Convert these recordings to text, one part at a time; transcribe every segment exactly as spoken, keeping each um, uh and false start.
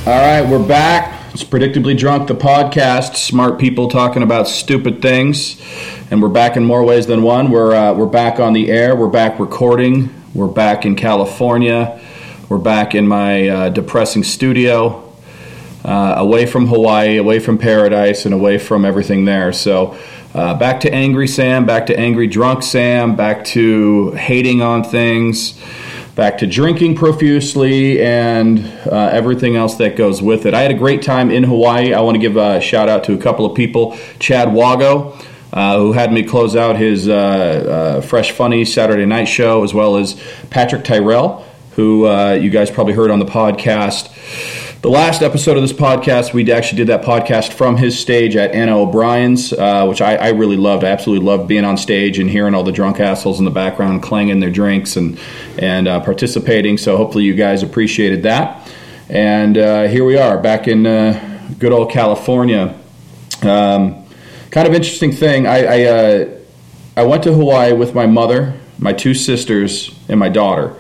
All right, we're back. It's Predictably Drunk, the podcast. Smart people talking about stupid things, and we're back in more ways than one. We're uh, we're back on the air. We're back recording. We're back in California. We're back in my uh, depressing studio, uh, away from Hawaii, away from paradise, and away from everything there. So uh, back to angry Sam, back to angry drunk Sam, back to hating on things. Back to drinking profusely and uh, everything else that goes with it. I had a great time in Hawaii. I want to give a shout out to a couple of people. Chad Wago, uh, who had me close out his uh, uh, Fresh Funny Saturday night show, as well as Patrick Tyrell, who uh, you guys probably heard on the podcast. The last episode of this podcast, we actually did that podcast from his stage at Anna O'Brien's, uh, which I, I really loved. I absolutely loved being on stage and hearing all the drunk assholes in the background clanging their drinks and and uh, participating. So hopefully you guys appreciated that. And uh, here we are, back in uh, good old California. Um, kind of interesting thing. I I, uh, I went to Hawaii with my mother, my two sisters, and my daughter.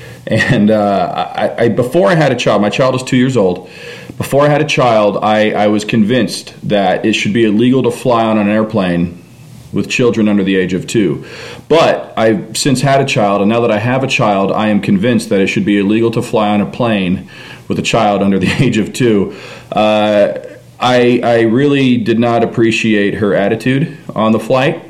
And uh, I, I, before I had a child, my child is two years old. Before I had a child, I, I was convinced that it should be illegal to fly on an airplane with children under the age of two. But I've since had a child, and now that I have a child, I am convinced that it should be illegal to fly on a plane with a child under the age of two. Uh, I, I really did not appreciate her attitude on the flight.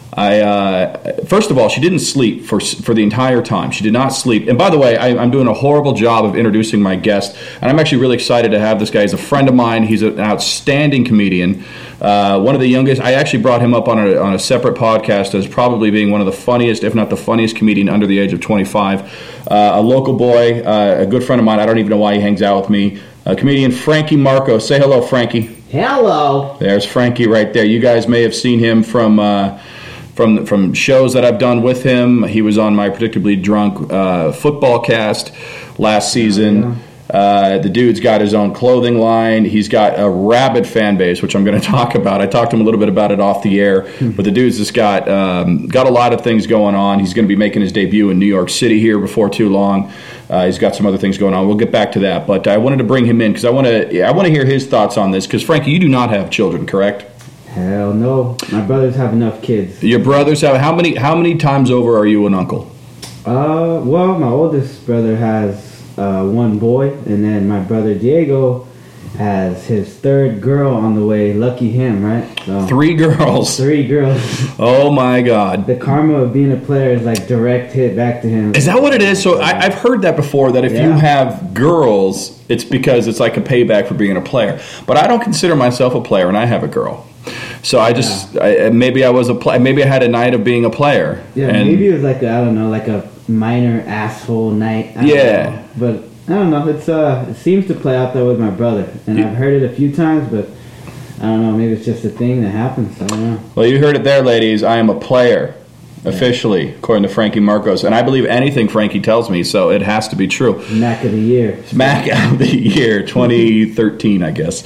I uh, first of all, she didn't sleep for for the entire time. She did not sleep. And by the way, I, I'm doing a horrible job of introducing my guest, and I'm actually really excited to have this guy. He's a friend of mine. He's an outstanding comedian, uh, one of the youngest. I actually brought him up on a on a separate podcast as probably being one of the funniest, if not the funniest, comedian under the age of twenty-five. Uh, a local boy, uh, a good friend of mine. I don't even know why he hangs out with me. Uh, comedian Frankie Marco. Say hello, Frankie. Hello. There's Frankie right there. You guys may have seen him from. Uh, From from shows that I've done with him. He was on my Predictably Drunk uh, football cast last season. Yeah. Uh, the dude's got his own clothing line. He's got a rabid fan base, which I'm going to talk about. I talked to him a little bit about it off the air, but the dude's just got um, got a lot of things going on. He's going to be making his debut in New York City here before too long. Uh, he's got some other things going on. We'll get back to that, but I wanted to bring him in because I want to I want to hear his thoughts on this. Because Frankie, you do not have children, correct? Hell no. My brothers have enough kids. Your brothers have how many? How many times over are you an uncle? Uh, well, my oldest brother has uh, one boy, and then my brother Diego has his third girl on the way. Lucky him, right? So, three girls. Three girls. Oh my God. The karma of being a player is like direct hit back to him. Is that what it is? So I, I've heard that before, that if yeah. you have girls, it's because it's like a payback for being a player. But I don't consider myself a player, and I have a girl. So I just yeah. I, maybe I was a play, maybe I had a night of being a player. Yeah, and maybe it was like a, I don't know, like a minor asshole night. I yeah, know. But I don't know. It's uh, it seems to play out there with my brother, and yeah. I've heard it a few times, but I don't know. Maybe it's just a thing that happens. I don't know. Well, you heard it there, ladies. I am a player. Officially, according to Frankie Marcos. And I believe anything Frankie tells me, so it has to be true. Mac of the year. Mac of the year, twenty thirteen, I guess.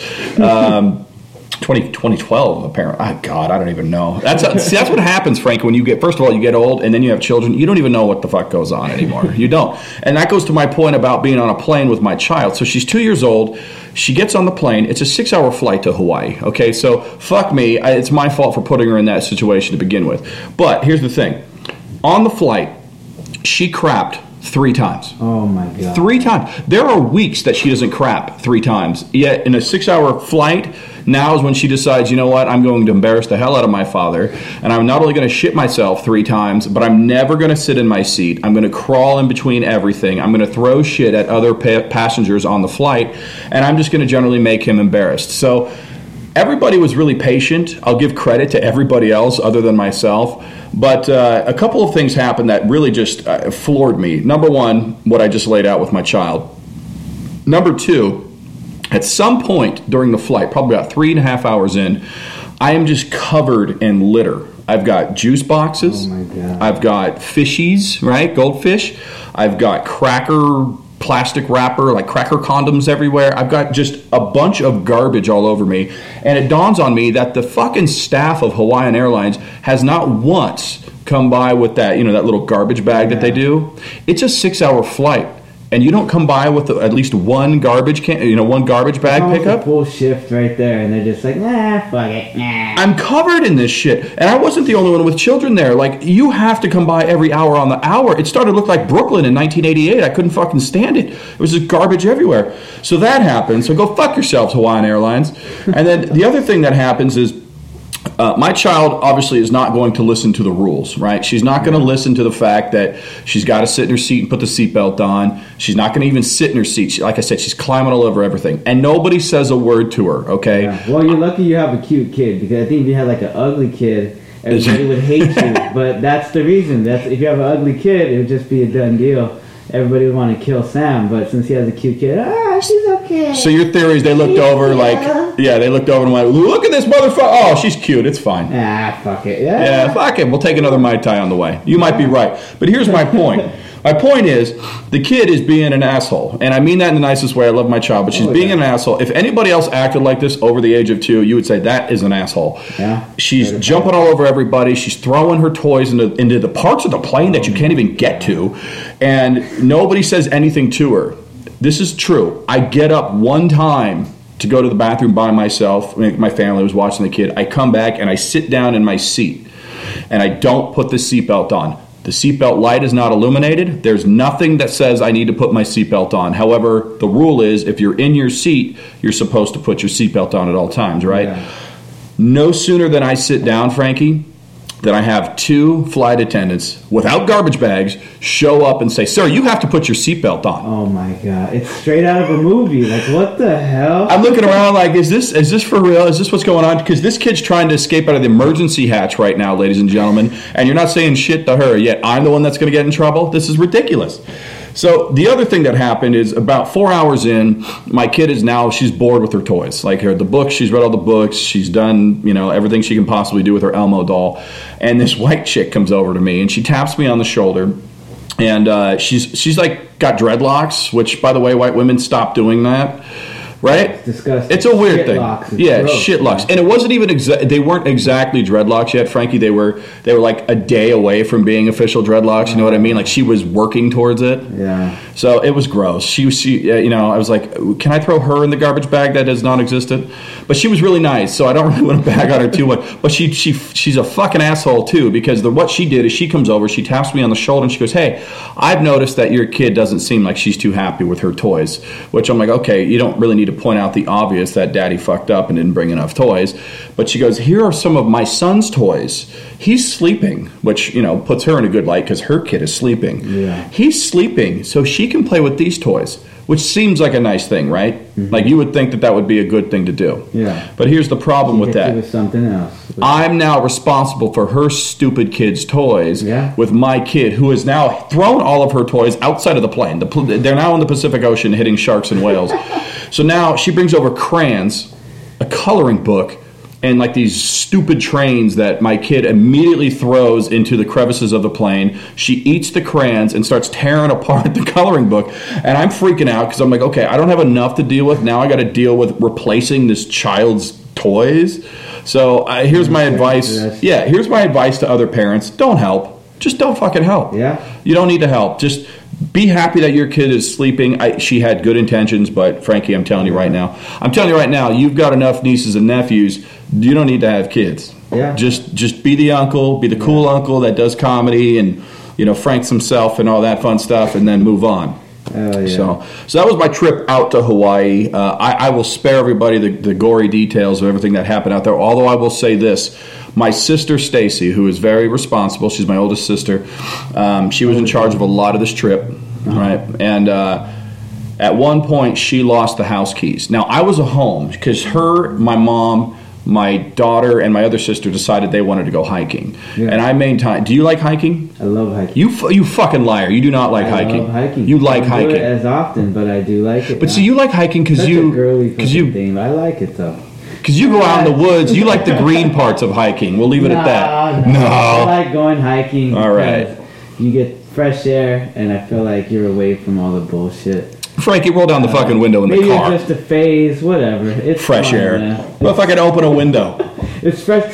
Um, twenty, twenty twelve, apparently. Oh, God, I don't even know. That's see, that's what happens, Frank, when you get, first of all, you get old, and then you have children. You don't even know what the fuck goes on anymore. You don't. And that goes to my point about being on a plane with my child. So she's two years old. She gets on the plane. It's a six-hour flight to Hawaii. Okay, so fuck me. I, it's my fault for putting her in that situation to begin with. But here's the thing. On the flight, she crapped three times. Oh, my God. Three times. There are weeks that she doesn't crap three times. Yet in a six-hour flight, now is when she decides, you know what, I'm going to embarrass the hell out of my father, and I'm not only going to shit myself three times, but I'm never going to sit in my seat. I'm going to crawl in between everything. I'm going to throw shit at other pa- passengers on the flight, and I'm just going to generally make him embarrassed. So everybody was really patient. I'll give credit to everybody else other than myself. But uh, a couple of things happened that really just uh, floored me. Number one, what I just laid out with my child. Number two, at some point during the flight, probably about three and a half hours in, I am just covered in litter. I've got juice boxes. Oh my God. I've got fishies, right? Goldfish. I've got cracker plastic wrapper, like cracker condoms everywhere. I've got just a bunch of garbage all over me. And it dawns on me that the fucking staff of Hawaiian Airlines has not once come by with that, you know, that little garbage bag yeah. that they do. It's a six-hour flight. and you don't come by with at least one garbage can, you know, one garbage bag it's pickup. A full shift right there, and they're just like, nah, fuck it, nah. I'm covered in this shit, and I wasn't the only one with children there. Like, you have to come by every hour on the hour. It started to look like Brooklyn in nineteen eighty-eight. I couldn't fucking stand it. It was just garbage everywhere. So that happened. So go fuck yourselves, Hawaiian Airlines. And then the other thing that happens is, Uh, my child obviously is not going to listen to the rules, right? She's not going to listen to the fact that she's got to sit in her seat and put the seatbelt on. She's not going to even sit in her seat. She, like I said, she's climbing all over everything. And nobody says a word to her, okay? Yeah. Well, you're lucky you have a cute kid, because I think if you had like an ugly kid, everybody would hate you. But that's the reason. That's if you have an ugly kid, it would just be a done deal. Everybody would want to kill Sam, but since he has a cute kid, ah, she's okay. So your theory is they looked over like, yeah, they looked over and went, look at this motherfucker. Oh, she's cute. It's fine. Ah, fuck it. Yeah, yeah fuck it. We'll take another Mai Tai on the way. You might be right. But here's my point. My point is, the kid is being an asshole. And I mean that in the nicest way. I love my child, but she's oh, being yeah. an asshole. If anybody else acted like this over the age of two, you would say that is an asshole. Yeah. She's jumping all over everybody. She's throwing her toys into, into the parts of the plane that you can't even get to. And nobody says anything to her. This is true. I get up one time to go to the bathroom by myself. My family was watching the kid. I come back and I sit down in my seat. And I don't put the seatbelt on. The seatbelt light is not illuminated. There's nothing that says I need to put my seatbelt on. However, the rule is if you're in your seat, you're supposed to put your seatbelt on at all times, right? Yeah. No sooner than I sit down, Frankie, than I have two flight attendants without garbage bags show up and say, sir, you have to put your seatbelt on. Oh my God. It's straight out of a movie. Like, what the hell? I'm looking around like, is this is this for real? Is this what's going on? Because this kid's trying to escape out of the emergency hatch right now, ladies and gentlemen, and you're not saying shit to her, yet I'm the one that's going to get in trouble? This is ridiculous. So the other thing that happened is about four hours in, my kid is now, she's bored with her toys. Like her, the books, she's read all the books. She's done, you know, everything she can possibly do with her Elmo doll. And this white chick comes over to me and she taps me on the shoulder. And uh, she's she's like got dreadlocks, which, by the way, white women stop doing that. Right? It's disgusting. It's a weird shit thing. Locks. Yeah, gross. shit locks. And it wasn't even exa- they weren't exactly dreadlocks yet, Frankie. They were they were like a day away from being official dreadlocks. You know what I mean? Like she was working towards it. Yeah. So it was gross. She she uh, you know, I was like, can I throw her in the garbage bag that is non-existent? But she was really nice, so I don't really want to bag on her too much. But she she she's a fucking asshole too, because the what she did is she comes over, she taps me on the shoulder and she goes, "Hey, I've noticed that your kid doesn't seem like she's too happy with her toys." Which I'm like, okay, you don't really need to point out the obvious that daddy fucked up and didn't bring enough toys. But she goes, here are some of my son's toys. He's sleeping, which, you know, puts her in a good light because her kid is sleeping. Yeah. He's sleeping, so she can play with these toys, which seems like a nice thing, right? Mm-hmm. Like you would think that that would be a good thing to do. Yeah. But here's the problem with that. It was something else. I'm now responsible for her stupid kid's toys yeah. with my kid, who has now thrown all of her toys outside of the plane. The, they're now in the Pacific Ocean hitting sharks and whales. So now she brings over crayons, a coloring book, and like these stupid trains that my kid immediately throws into the crevices of the plane. She eats the crayons and starts tearing apart the coloring book. And I'm freaking out because I'm like, okay, I don't have enough to deal with. Now I got to deal with replacing this child's toys. So uh, here's my advice. Yeah, here's my advice to other parents. Don't help. Just don't fucking help. Yeah. You don't need to help. Just be happy that your kid is sleeping. I, she had good intentions, but Frankie, I'm telling you right now, I'm telling you right now, you've got enough nieces and nephews. You don't need to have kids. Yeah. Just just be the uncle, be the yeah. cool uncle that does comedy and, you know, Franks himself and all that fun stuff, and then move on. Oh, yeah. So, so that was my trip out to Hawaii. Uh, I, I will spare everybody the, the gory details of everything that happened out there. Although I will say this: my sister Stacy, who is very responsible, she's my oldest sister. Um, she was in charge of a lot of this trip, uh-huh. right? And uh, at one point, she lost the house keys. Now I was at home because her, my mom, my daughter, and my other sister decided they wanted to go hiking. Yeah. And I maintain. Do you like hiking? I love hiking. You you fucking liar. You do not like I hiking. love hiking. You like I don't hiking. do it as often, but I do like it. But now. see, you like hiking because you a girly because you thing. I like it though. Because you go out in the woods. You like the green parts of hiking. We'll leave it no, at that. No, no. I like going hiking. All right. You get fresh air, and I feel like you're away from all the bullshit. Frankie, roll down the fucking window in the Maybe car. Maybe it's just a phase, whatever. It's fresh fun, air. Man. Well, if I could open a window. It's fresh.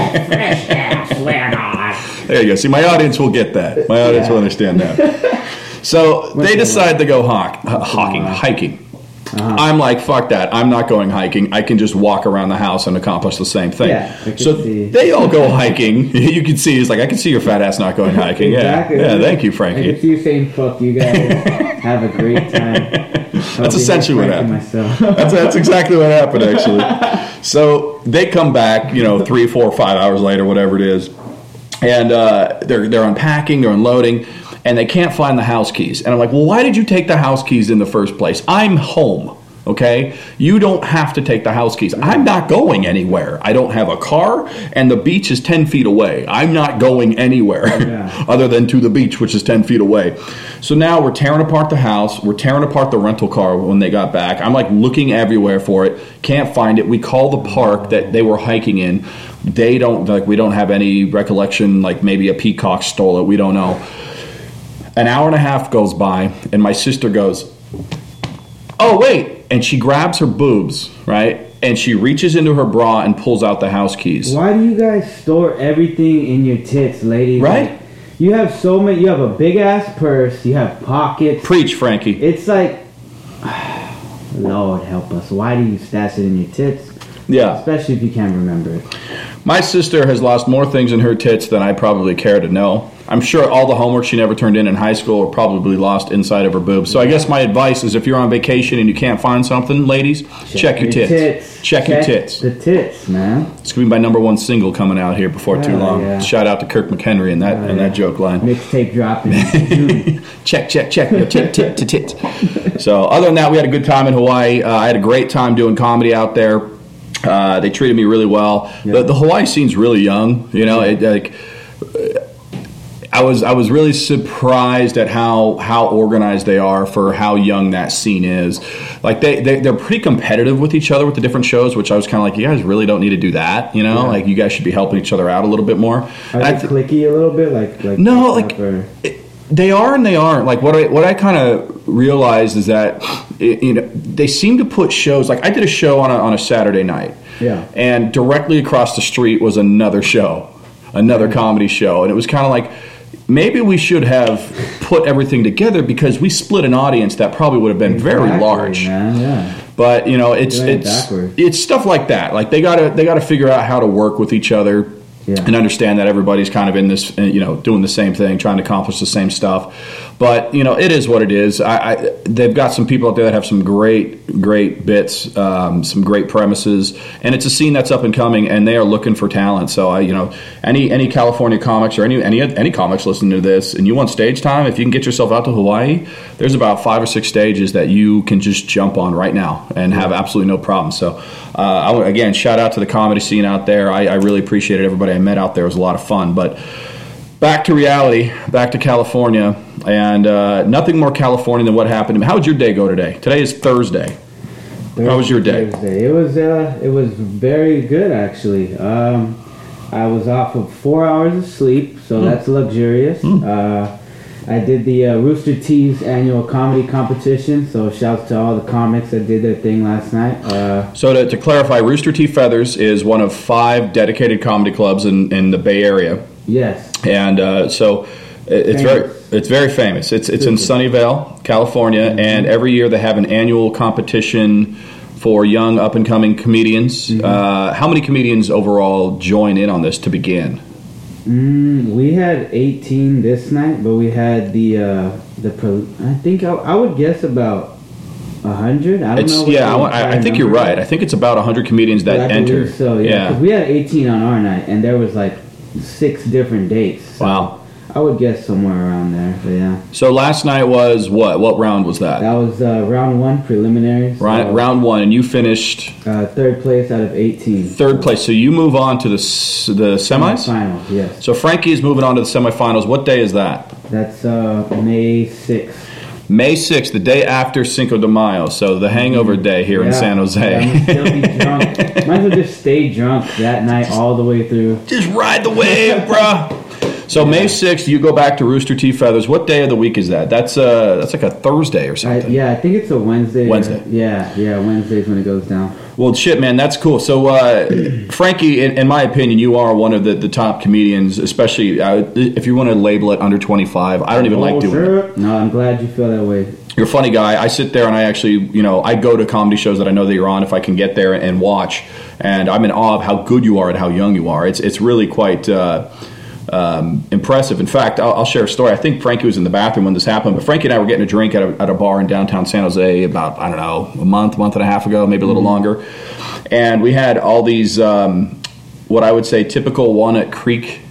Fresh air, swear God. There you go. See, my audience will get that. My audience yeah. will understand that. So What's they the decide line? to go hawk, uh, hawking, line? hiking. Uh-huh. I'm like, fuck that. I'm not going hiking. I can just walk around the house and accomplish the same thing. Yeah, I can so see. they all go hiking. You can see, he's like, I can see your fat ass not going hiking. Exactly. Yeah, yeah. Thank you, I Frankie. can see you saying, fuck you guys. Have a great time. That's essentially what happened. Myself. That's, that's exactly what happened, actually. So they come back, you know, three, four, five hours later, whatever it is, and uh, they're they're unpacking, they're unloading, and they can't find the house keys. And I'm like, well, why did you take the house keys in the first place? I'm home. Okay, you don't have to take the house keys. I'm not going anywhere. I don't have a car, and the beach is ten feet away. I'm not going anywhere Yeah. other than to the beach, which is ten feet away. So now we're tearing apart the house. We're tearing apart the rental car when they got back. I'm like looking everywhere for it. Can't find it. We call the park that they were hiking in. They don't, like, we don't have any recollection, like maybe a peacock stole it. We don't know. An hour and a half goes by, and my sister goes, oh, wait. And she grabs her boobs, right? And she reaches into her bra and pulls out the house keys. Why do you guys store everything in your tits, ladies? Right? Like, you have so many. You have a big ass purse. You have pockets. Preach, Frankie. It's like, Lord help us. Why do you stash it in your tits? Yeah. Especially if you can't remember it. My sister has lost more things in her tits than I probably care to know. I'm sure all the homework she never turned in in high school are probably lost inside of her boobs. So I guess my advice is if you're on vacation and you can't find something, ladies, check, check your, your tits. tits. Check, check your tits. The tits, man. It's going to be my number one single coming out here before too long. Yeah. Shout out to Kirk McHenry and that Oh, and yeah. that joke line. Mixtape dropping. check, check, check. Your tit, tit, to tit. So other than that, we had a good time in Hawaii. Uh, I had a great time doing comedy out there. Uh, they treated me really well. Yeah. The, the Hawaii scene's really young. You know, it, like I was, I was really surprised at how how organized they are for how young that scene is. Like they, they they're pretty competitive with each other with the different shows, which I was kind of like, you guys really don't need to do that. You know, Yeah. like you guys should be helping each other out a little bit more. Are And they I th- clicky a little bit? Like, like no, like like or- it, they are and they aren't. Like what I what I kind of realized is that it, you know they seem to put shows. Like I did a show on a, on a Saturday night. Yeah. And directly across the street was another show, another Yeah. comedy show. And it was kind of like, maybe we should have put everything together because we split an audience that probably would have been very Exactly, large. man, yeah. But, you know, it's Doing it it's backwards. it's stuff like that. Like they gotta they gotta figure out how to work with each other. Yeah. And understand that everybody's kind of in this, uh, you know, doing the same thing, trying to accomplish the same stuff. But, you know, it is what it is. I, I, they've got some people out there that have some great, great bits, um, some great premises. And it's a scene that's up and coming, and they are looking for talent. So, I, you know, any any California comics or any, any, any comics listening to this, and you want stage time, if you can get yourself out to Hawaii, there's about five or six stages that you can just jump on right now and have absolutely no problem. So, uh, I, again, shout out to the comedy scene out there. I, I really appreciated everybody I met out there. It was a lot of fun. But back to reality, back to California, and uh, nothing more California than what happened to me. How did your day go today? Today is Thursday. How was your day? Thursday. It was uh, it was very good actually. Um, I was off of four hours of sleep, so Mm. that's luxurious. Mm. Uh, I did the uh, Rooster Teeth's annual comedy competition, so shouts to all the comics that did their thing last night. Uh, So to, to clarify, Rooster Teeth Feathers is one of five dedicated comedy clubs in, in the Bay Area. yes. And uh, so it- it's very Famous. it's very famous. It's it's in Super. Sunnyvale, California, and every year they have an annual competition for young up and coming comedians. Uh, how many comedians overall join in on this to begin? Mm, we had eighteen this night, but we had the uh, the pre- I think I, I would guess about a hundred. I don't It's know. what yeah, the I, want- I I entire think you're number right. is. I think it's about one hundred comedians But that I enter. believe so, yeah. 'Cause we had eighteen on our night, and there was like six different dates. So Wow. I would guess somewhere around there. But yeah, So last night was what? What round was that? that was uh, round one preliminaries. Right, so, round one, and you finished uh, third place out of eighteen. third place. So you move on to the s- the semis. Finals, yes. So Frankie is moving on to the semifinals. What day is that? That's uh, May sixth. May sixth, the day after Cinco de Mayo. So the hangover day here in Yeah. San I'm Jose. still be drunk. Might as well just stay drunk that night all the way through. Just ride the wave, bruh. So May sixth, you go back to Rooster T. Feathers. What day of the week is that? That's uh, that's like a Thursday or I, something. yeah, I think it's a Wednesday. Wednesday. Or, yeah, yeah, Wednesday's when it goes down. Well, shit, man, that's cool. So, uh, Frankie, in, in my opinion, you are one of the, the top comedians, especially uh, if you want to label it under twenty-five. I don't even oh, like doing sure. it. No, I'm glad you feel that way. You're a funny guy. I sit there and I actually, you know, I go to comedy shows that I know that you're on if I can get there and watch. And I'm in awe of how good you are and how young you are. It's it's really quite uh, um, impressive. In fact, I'll, I'll share a story. I think Frankie was in the bathroom when this happened, but Frankie and I were getting a drink at a, at a bar in downtown San Jose about, I don't know, a month, month and a half ago, maybe a little mm-hmm. longer. And we had all these, um, what I would say, typical Walnut Creek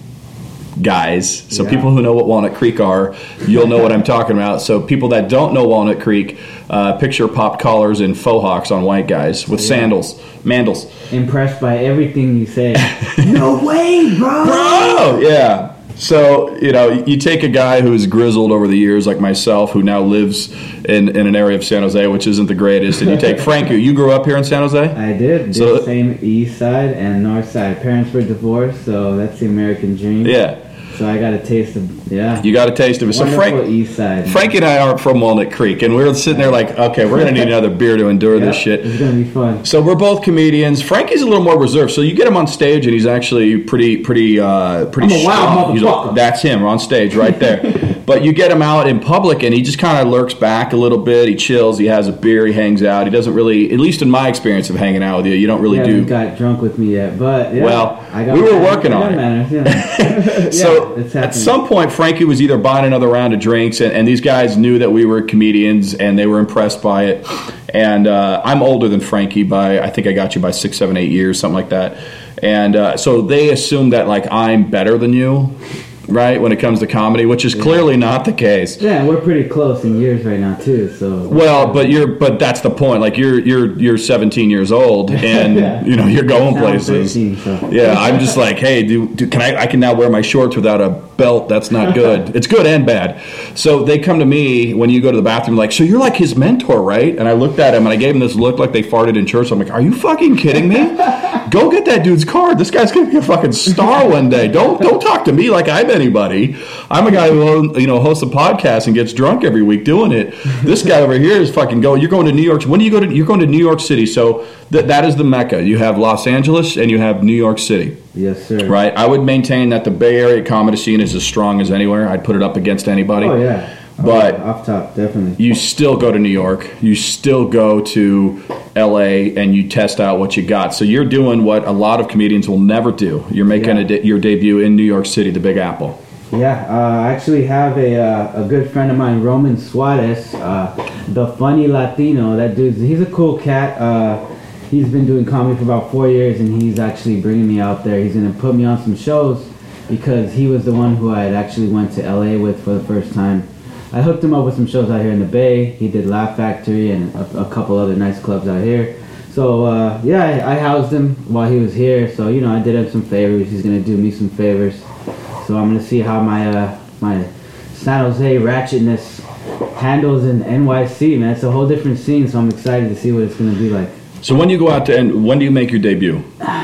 guys. So yeah. People who know what Walnut Creek are, you'll know what I'm talking about. So people that don't know Walnut Creek, uh, picture popped collars and faux hawks on white guys with yeah. sandals, mandals. Impressed by everything you say. No way, bro! Bro! Yeah. So, you know, you take a guy who's grizzled over the years like myself, who now lives in, in an area of San Jose, which isn't the greatest, and you take Frankie. You grew up here in San Jose? I did. Did so, same east side and north side. Parents were divorced, so that's the American dream. Yeah. So I got a taste of, yeah. You got a taste of it. So Frank, east side. Frankie and I aren't from Walnut Creek, and we were sitting there like, okay, we're going to need another beer to endure yep, this shit. It's going to be fun. So we're both comedians. Frankie's a little more reserved. So you get him on stage, and he's actually pretty, pretty, uh, pretty I'm a wild motherfucker. A, that's him. We're on stage right there. But you get him out in public, and he just kind of lurks back a little bit. He chills. He has a beer. He hangs out. He doesn't really, at least in my experience of hanging out with you, you don't really yeah, do. You got drunk with me yet, but yeah, well, I got we were manners. working on it. Manners, yeah. So yeah, at some point, Frankie was either buying another round of drinks, and, and these guys knew that we were comedians, and they were impressed by it. And uh, I'm older than Frankie by, I think I got you by six, seven, eight years, something like that. And uh, so they assume that like I'm better than you. Right, when it comes to comedy, which is yeah. clearly not the case. Yeah, we're pretty close in years right now too. So well, but you're, but that's the point. Like you're, you're, you're seventeen years old, and yeah. you know you're going places. thirteen, so. Yeah, I'm just like, hey, do, do can I? I can now wear my shorts without a belt. That's not good. It's good and bad. So they come to me when you go to the bathroom, like, so you're like his mentor, right? And I looked at him and I gave him this look like they farted in church. I'm like, are you fucking kidding me? Go get that dude's card. This guy's gonna be a fucking star one day. Don't don't talk to me like I'm anybody. I'm a guy who you know hosts a podcast and gets drunk every week doing it. This guy over here is fucking going. You're going to New York. When do you go to? You're going to New York City. So th- that is the mecca. You have Los Angeles and you have New York City. Yes, sir. Right. I would maintain that the Bay Area comedy scene is as strong as anywhere. I'd put it up against anybody. Oh yeah. But oh, off top, definitely. You still go to New York. You still go to L A and you test out what you got. So you're doing what a lot of comedians will never do. You're making yeah. a de- your debut in New York City, the Big Apple. Yeah, uh, I actually have a uh, a good friend of mine, Roman Suarez, uh, the funny Latino. That dude, he's a cool cat. Uh, he's been doing comedy for about four years, and he's actually bringing me out there. He's gonna put me on some shows because he was the one who I had actually went to L A with for the first time. I hooked him up with some shows out here in the Bay. He did Laugh Factory and a, a couple other nice clubs out here. So, uh, yeah, I, I housed him while he was here. So, you know, I did him some favors. He's going to do me some favors. So I'm going to see how my uh, my San Jose ratchetness handles in N Y C, man. It's a whole different scene, so I'm excited to see what it's going to be like. So when you go out to, and when do you make your debut?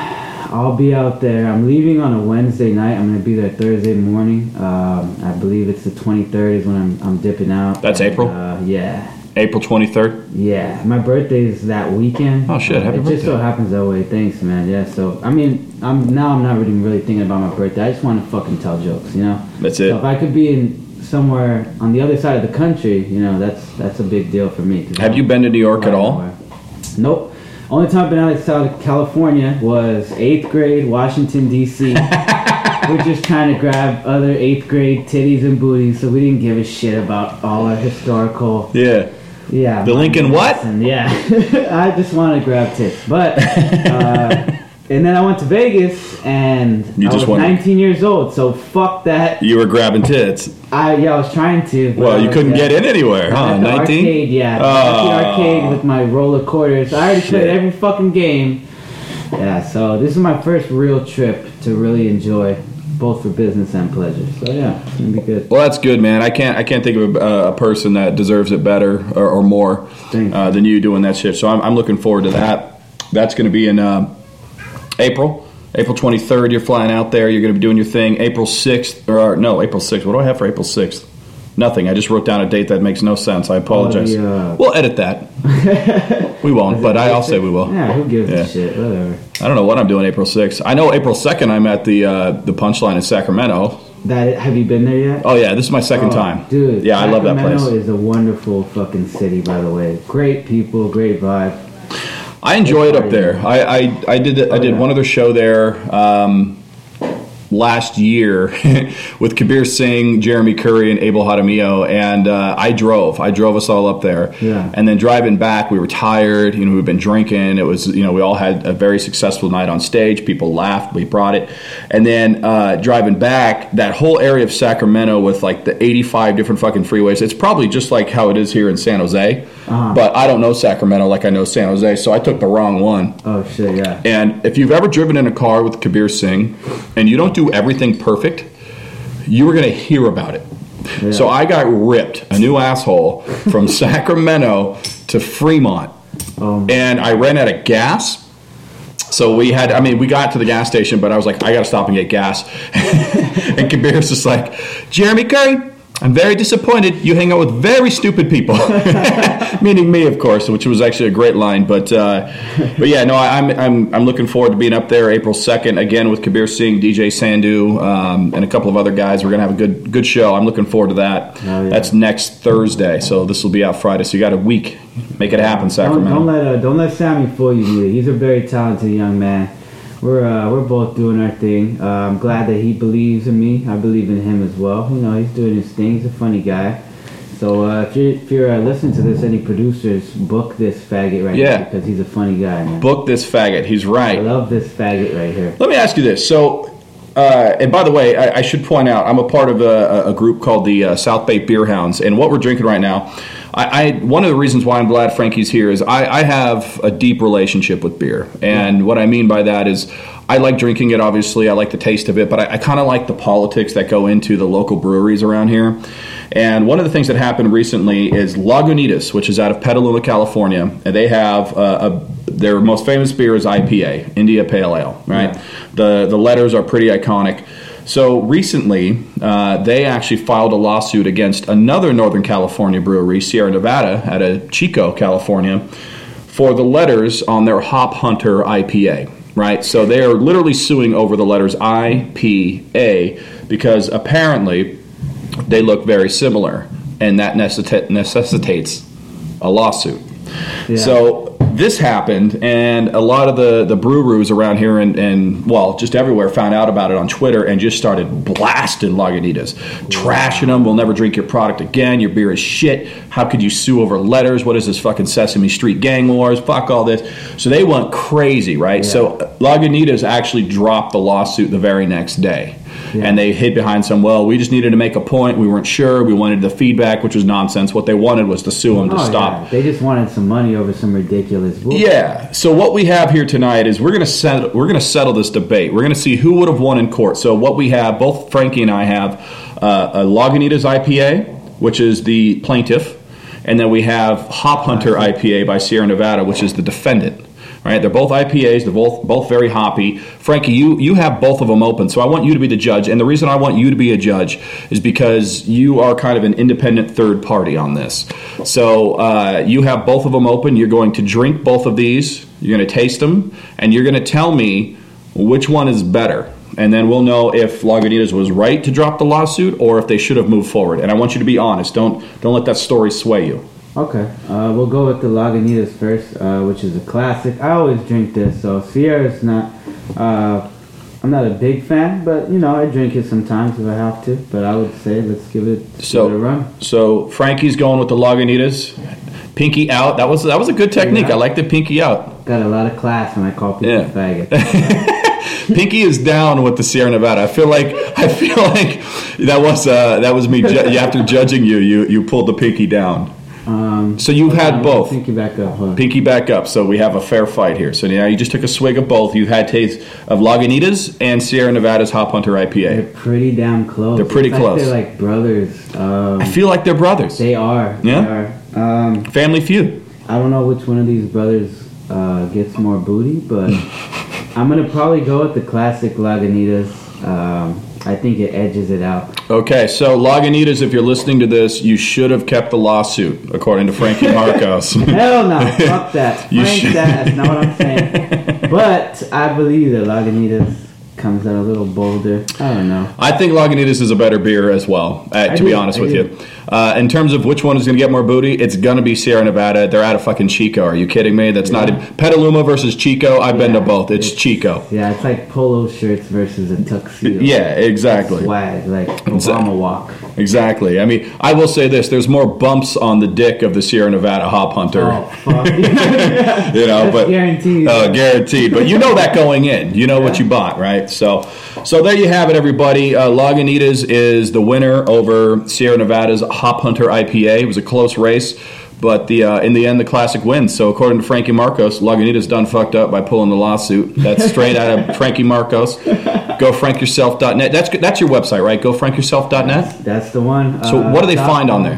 I'll be out there. I'm leaving on a Wednesday night. I'm going to be there Thursday morning. Um, I believe it's the twenty-third is when I'm I'm dipping out. That's and, April? Uh, yeah. April twenty-third? Yeah. My birthday is that weekend. Oh, shit. Happy uh, It birthday. just so happens that way. Thanks, man. Yeah, so, I mean, I'm now I'm not really, really thinking about my birthday. I just want to fucking tell jokes, you know? That's it. So if I could be in somewhere on the other side of the country, you know, that's that's a big deal for me. Have you been to New York at all? Nowhere. Nope. Only time I've been outside of California was eighth grade, Washington, D C We're just trying to grab other eighth grade titties and booties, so we didn't give a shit about all our historical... Yeah. Yeah. The Lincoln what? And yeah. I just want to grab tits. But, uh... and then I went to Vegas, and you I just was wanted... nineteen years old, so fuck that. You were grabbing tits. I Yeah, I was trying to. Well, you couldn't yeah. get in anywhere, huh? At the nineteen? arcade, yeah. Oh. At the arcade with my roll of quarters. I already Shit. played every fucking game. Yeah, so this is my first real trip to really enjoy, both for business and pleasure. So yeah, it's gonna be good. Well, that's good, man. I can't I can't think of a, a person that deserves it better or, or more uh, than you doing that shit. So I'm I'm looking forward to that. That's going to be in uh, April. April twenty-third, you're flying out there. You're going to be doing your thing. April sixth, or no, April sixth. What do I have for April sixth? Nothing. I just wrote down a date that makes no sense. I apologize. Oh, the, uh... We'll edit that. We won't, but I'll say we will. Yeah, who gives yeah. a shit? Whatever. I don't know what I'm doing April sixth. I know April second I'm at the uh, the Punchline in Sacramento. That Have you been there yet? Oh, yeah. This is my second oh, time. Dude, yeah, Sacramento I love that place. Sacramento is a wonderful fucking city, by the way. Great people, great vibe. I enjoy it up there. I, I, I did I did one other show there um, last year with Kabir Singh, Jeremy Curry, and Abel Jaramillo, and uh, I drove. I drove us all up there. Yeah. And then driving back, we were tired. You know, we'd been drinking. It was, you know, we all had a very successful night on stage. People laughed. We brought it. And then uh, driving back, that whole area of Sacramento with like the eighty-five different fucking freeways, it's probably just like how it is here in San Jose. Uh-huh. But I don't know Sacramento like I know San Jose, so I took the wrong one. Oh, shit, yeah. And if you've ever driven in a car with Kabir Singh and you don't do everything perfect, you were going to hear about it. Yeah. So I got ripped, a new asshole, from Sacramento to Fremont. Um, and I ran out of gas. So we had, I mean, we got to the gas station, but I was like, I got to stop and get gas. And Kabir's just like, Jeremy Curry, I'm very disappointed. You hang out with very stupid people, meaning me, of course, which was actually a great line. But, uh, but yeah, no, I, I'm I'm I'm looking forward to being up there April second again with Kabir Singh, D J Sandhu, um, and a couple of other guys. We're gonna have a good good show. I'm looking forward to that. Oh, yeah. That's next Thursday, so this will be out Friday. So you got a week. Make it happen, Sacramento. Don't, don't let uh, don't let Sammy fool you either. He's a very talented young man. We're uh, we're both doing our thing. Uh, I'm glad that he believes in me. I believe in him as well. You know, he's doing his thing. He's a funny guy. So uh, if you're, if you're uh, listening to this, any producers, book this faggot right yeah. here because he's a funny guy, man. Book this faggot. He's right. I love this faggot right here. Let me ask you this. So, uh, and by the way, I, I should point out, I'm a part of a, a group called the uh, South Bay Beer Hounds, and what we're drinking right now, I, I one of the reasons why I'm glad Frankie's here is I, I have a deep relationship with beer, and yeah. what I mean by that is I like drinking it, obviously. I like the taste of it, but I, I kind of like the politics that go into the local breweries around here. And one of the things that happened recently is Lagunitas, which is out of Petaluma, California, and they have uh, a, their most famous beer is I P A, India Pale Ale, right? Yeah. The the letters are pretty iconic. So recently, uh, they actually filed a lawsuit against another Northern California brewery, Sierra Nevada, out of Chico, California, for the letters on their Hop Hunter I P A. Right, so they are literally suing over the letters I P A because apparently they look very similar, and that necessita- necessitates a lawsuit. Yeah. So this happened, and a lot of the, the breweries around here and, and, well, just everywhere found out about it on Twitter and just started blasting Lagunitas, trashing them. We'll never drink your product again. Your beer is shit. How could you sue over letters? What is this fucking Sesame Street gang wars? Fuck all this. So they went crazy, right? Yeah. So Lagunitas actually dropped the lawsuit the very next day. Yeah. And they hid behind some, well, we just needed to make a point. We weren't sure. We wanted the feedback, which was nonsense. What they wanted was to sue them to oh, stop. Yeah. They just wanted some money over some ridiculous bullshit. Yeah. So what we have here tonight is we're going to settle, we're going to settle this debate. We're going to see who would have won in court. So what we have, both Frankie and I have uh, a Lagunitas I P A, which is the plaintiff, and then we have Hop Hunter I P A by Sierra Nevada, which is the defendant. Right, they're both I P As. They're both both very hoppy. Frankie, you you have both of them open, so I want you to be the judge. And the reason I want you to be a judge is because you are kind of an independent third party on this. So uh, you have both of them open. You're going to drink both of these. You're going to taste them, and you're going to tell me which one is better. And then we'll know if Lagunitas was right to drop the lawsuit or if they should have moved forward. And I want you to be honest. Don't don't let that story sway you. Okay, uh, we'll go with the Lagunitas first, uh, which is a classic. I always drink this, so Sierra's not, uh, I'm not a big fan, but, you know, I drink it sometimes if I have to. But I would say let's give it, so, give it a run. So Frankie's going with the Lagunitas. Pinky out. That was that was a good technique. Yeah. I like the pinky out. Got a lot of class when I call people yeah. faggot. Pinky is down with the Sierra Nevada. I feel like I feel like that was uh, that was me. Ju- after judging you, you you pulled the pinky down. Um, so you've had both. Pinky back up. Huh? Pinky back up. So we have a fair fight here. So now you just took a swig of both. You've had taste of Lagunitas and Sierra Nevada's Hop Hunter I P A. They're pretty damn close. They're pretty it's close. Like they're like brothers. Um, I feel like they're brothers. They are. Yeah. They are. Um, Family Feud. I don't know which one of these brothers uh, gets more booty, but I'm gonna probably go with the classic Lagunitas. Um, I think it edges it out. Okay, so Lagunitas, if you're listening to this, you should have kept the lawsuit, according to Frankie Marcos. Hell no, fuck that. You Frank should- that, that's not what I'm saying. But I believe that Lagunitas comes out a little bolder. I don't know. I think Lagunitas is a better beer as well, uh, to do, be honest I with do. you. Uh, in terms of which one is going to get more booty, it's going to be Sierra Nevada. They're out of fucking Chico. Are you kidding me? That's not Yeah. it. Petaluma versus Chico. I've been to Yeah, both. It's, it's- Chico. Yeah, it's like polo shirts versus a tuxedo. Yeah, exactly. Swag, like Obama walk. Exactly. I mean, I will say this: there's more bumps on the dick of the Sierra Nevada Hop Hunter. Oh, fuck. You know, That's but guaranteed. Uh, guaranteed. But you know that going in. You know what you bought, right? So, so there you have it, everybody. Uh, Lagunitas is the winner over Sierra Nevada's Hop Hunter I P A. It was a close race, but the uh, in the end, the classic wins. So, according to Frankie Marcos, Lagunitas done fucked up by pulling the lawsuit. That's straight out of Frankie Marcos. go frank yourself dot net. That's that's your website, right? go frank yourself dot net. That's the one. So, Uh, what do they dot find on com. there?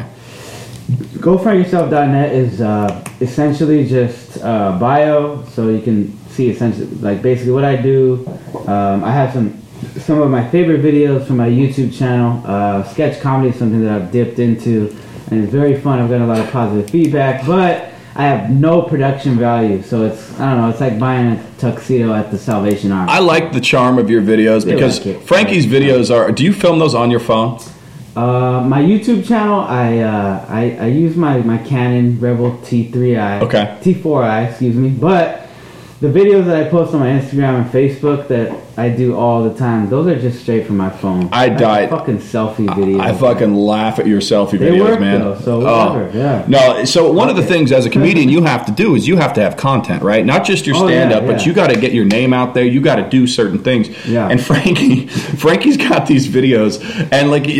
go frank yourself dot net is uh, essentially just uh, bio, so you can see essentially like basically what I do. Um, I have some some of my favorite videos from my YouTube channel. Uh, sketch comedy is something that I've dipped into, and it's very fun. I've got a lot of positive feedback, but I have no production value, so it's I don't know. It's like buying a tuxedo at the Salvation Army. I like the charm of your videos They because like it. Frankie's videos are. Do you film those on your phone? Uh, my YouTube channel, I, uh, I I use my, my Canon Rebel T three i, Okay. T four i, excuse me. But the videos that I post on my Instagram and Facebook that I do all the time, those are just straight from my phone. I That's died. Fucking selfie videos. I fucking laugh at your selfie They videos, work, man. though, so Oh. whatever, yeah. No, so one of the Okay. things as a comedian you have to do is you have to have content, right? Not just your Oh, yeah, stand up, but yeah. you got to get your name out there. You got to do certain things. Yeah. And Frankie, Frankie's got these videos, and like.